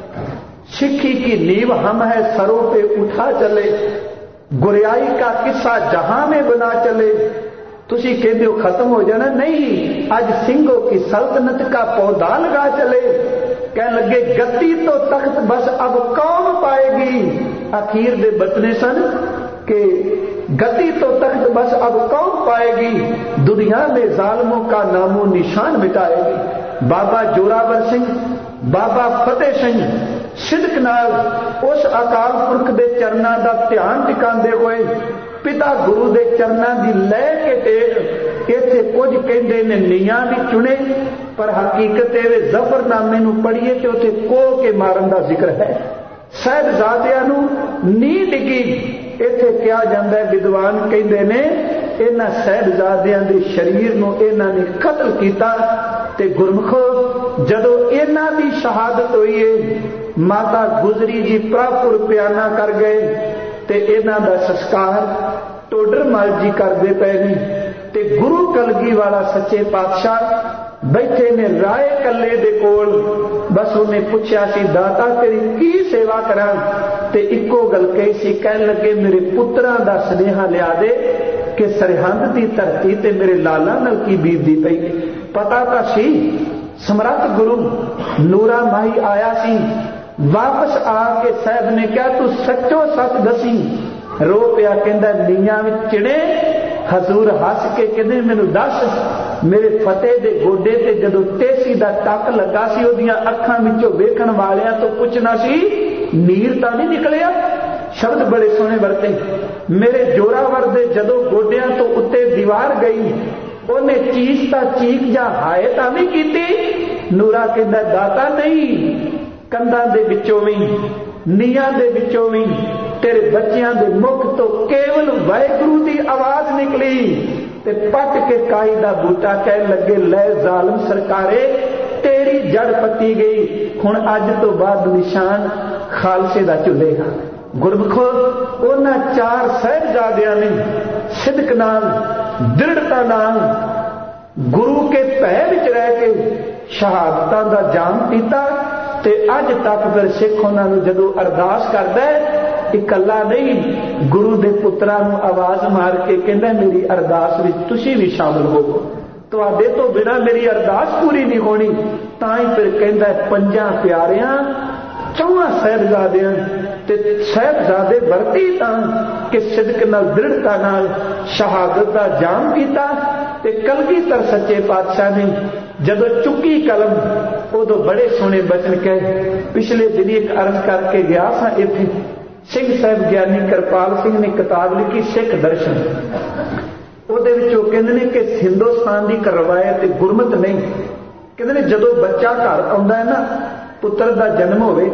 सिक्खी की नींव हम है सरों पे उठा चले, गुरियाई का किस्सा जहां में बना चले। तुसी कहते हो खत्म हो जाना, नहीं, आज सिंहों की सल्तनत का पौधा लगा चले। कह लगे गति तो तख्त बस अब कौन पाएगी। आखिर दे बचने सन कि गति तो तख्त बस अब कौन पाएगी, दुनिया में जालिमों का नामो निशान मिटाएगी। बाबा जोरावर सिंह, बाबा फतेह सिंह सिदक नाल उस अकाल पुरख दे चरनां दा ध्यान टिकांदे होए पिता गुरु दे चरनां दी लै के टेक इत्थे कुछ कहंदे ने नीआं भी चुने, पर हकीकत ये जफरनामे नूं पढ़ीए ते उत्थे कोह के मारन दा जिक्र है। साहिबजादियां नूं नींह डिगी, इत्थे क्या जांदा है, विद्वान कहंदे ने इन्हां साहिबजादियां दे शरीर नूं इन्हां ने कतल कीता। ते गुरमुखो जदों इन्हां दी शहादत होई है, माता गुजरी जी प्रापुर प्याना कर गए ते इन्हां दा संस्कार टोडर मल जी करदे पए ने। ते गुरु कलगी वाला सच्चे पातशाह बैठे ने राय कल्ले दे कोल। बस उन्हें पुछया सी दाता तेरी की सेवा करां। ते इक्को गल कही सी, कह लगे मेरे पुत्रां दा स्नेहा लिया दे कि सरहंद की धरती ते मेरे लाला नाल की बीतदी पई। पता तां सी समरथ गुरु नूरा माही आया सी, वापस आके साहब ने कहा तू सच्चो सच दसी। रो पिया कहंदा नीयां विच चिड़े, हजूर हस के कहंदे मैनू दस मेरे फतेह दे गोडे ते जदों तेसी दा टक लगा सी ओदियां अखां विचों वेखण वालियां तो पुछना सी नीर तां नहीं निकलिया। शब्द बड़े सोहणे वरते, मेरे जोरावर दे जदों गोडियां तो उत्ते दीवार गई ओने चीस तां चीख जा हाय तां नहीं कीती। नूरा कहंदा दाता नहीं, कंधां दे विचों भी नीआं दे विचों भी तेरे बच्चियां दे मुख तो केवल वाहिगुरू दी आवाज निकली ते पट के काई दा बूटा कह लगे लै जालम सरकारे तेरी जड़ पत्ती गई, हुण अज तो बाद निशान खालसे दा चुलेगा। गुरमुखो उन्हां चार साहिबजादियां ने सिदक नाल दृढ़ता नाल गुरु के भै विच रह के शहादतां दा जाम पीता ते अज तक फिर सिख उन्हां नूं जदों अरदास करदा है इकल्ला नहीं, गुरु दे पुत्रां नूं आवाज मार के कहंदा मेरी अरदास विच तुसीं भी शामिल होवो, तुहाडे तो बिना मेरी अरदास पूरी नहीं होनी। तां ही फिर कहंदा पंजां प्यारियां चौहां साहिबजादियां ते साहिबजादे वरती तां कि सिदक नाल दृढ़ता नाल शहादत दा जाम पीता ते कलगीधर सच्चे पातशाह ने जदों चुकी कलम उदों बड़े सोहणे बचन कहे। पिछले दिन एक अर्ज करके गया सा, इत्थे सिंह साहब ज्ञानी कृपाल सिंह ने किताब लिखी सिख दर्शन, उहदे विच ओह कहंदे ने कि हिंदुस्तान की एक रवायत गुरमत नहीं, कहंदे ने जदों बच्चा घर आउंदा है ना पुत्र दा जन्म होवे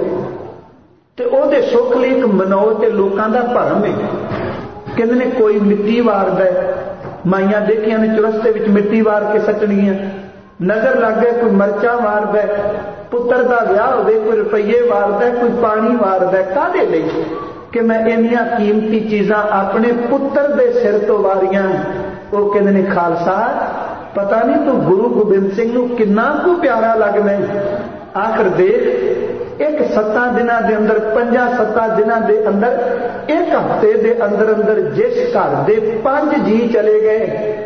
ते ओहदे सुख लई एक मनोज ते लोकां दा भरम है। कहंदे ने कोई मिट्टी वारदा है, माइयां देखियां ने चुरस्ते विच मिट्टी वार के सटणियां, नजर लग गए कोई मरचा वारदा है, पुत्र का विआह होवे कोई रुपये वारदा है, कोई पानी वारदा है, काहदे लई कि मैं इन्नियां कीमती चीजां अपने पुत्र दे सिर तो वारियां। वो कहंदे ने खालसा पता नहीं तू गुरु गोबिंद सिंह नूं किन्ना कु प्यारा लगदा है। आखिर देख एक सत्तां दिनां दे अंदर पंजां सत्तां दिनां दे अंदर एक हफ्ते दे अंदर अंदर जिस घर दे पंज जी चले गए,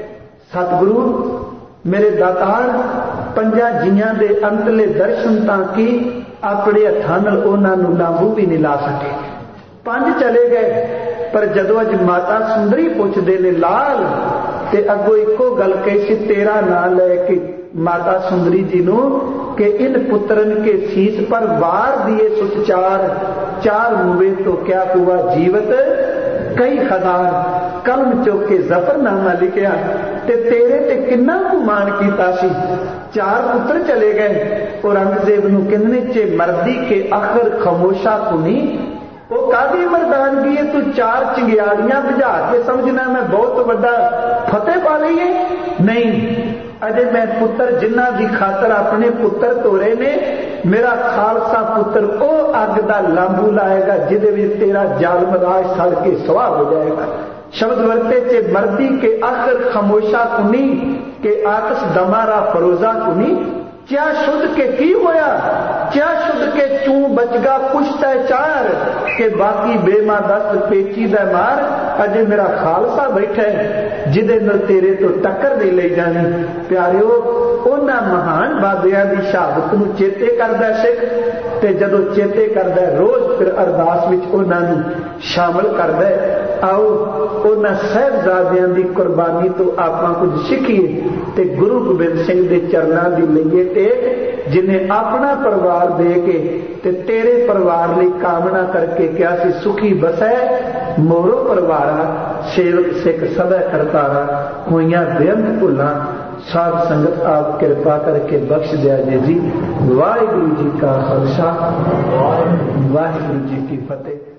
सतगुरु मेरे दातार पंजा जियां दे अंतले दर्शन तां की अपने हत्थां नाल उहनां नूं नामू भी नहीं ला सके। पंज चले गए पर जदों अज माता सुंदरी पुछदे ने लाल ते अगों इको गल कही सी तेरा नाम लै के माता सुंदरी जी नूं कि इन पुत्रन के शीश पर वार दिए सुत चार, चार हुए तो क्या हुआ जीवत कई हजार, कलम चुक के जफरनामा लिखिया ते तेरे ते किन्ना गुमान कीता सी। चार पुत्र चले गए। औरंगजेब नूं कहंदे चे मर्दी के आखिर खामोशा कुनी, वो कादी मर्दानगी है, तू चार चिंगियाड़ियां बुझा के समझना मैं बहुत बड़ा फतेह पा ली है। नहीं, अजे मैं पुत्र जिन्ना की खातर अपने पुत्र तोरे ने, मेरा खालसा पुत्र ओ अग दा लांबू लाएगा जिदे विच तेरा जालम राज सड़ के सुआह हो जाएगा। शब्द वरते चे मर्दी के आखिर खामोशा कुनी के आतश दमारा फरोजा कुनी, क्या शुद्ध के की होया, क्या शुद्ध के चू बचगा पुछता चार के बाकी बेमा दस्त पेची दा मार। अजे मेरा खालसा बैठा है जिदे नाल तेरे तो टक्कर नहीं ले जानी। प्यारिओ उन्हां महान बाबियां दी शहादत नूं चेते करदा सिख ते जदों चेते करदा रोज फिर अरदास विच उन्हां नूं शामिल करदा। आओ उन्हां साहिबजादियां दी कुर्बानी तो आपां कुछ सिखीए ते गुरु गोबिंद सिंह दे चरनां दी लईए टेक, जिन्हें अपना परिवार दे के ते तेरे परिवार लई कामना करके क्या सी सुखी बसै मोरो परिवारा सेवक सिख सदा करतारा होइयां बेअंत भुल्लां। साध संगत आप कृपा करके बख्श दिया जी। वाहिगुरु जी का खालसा वाहिगुरु जी की फतेह।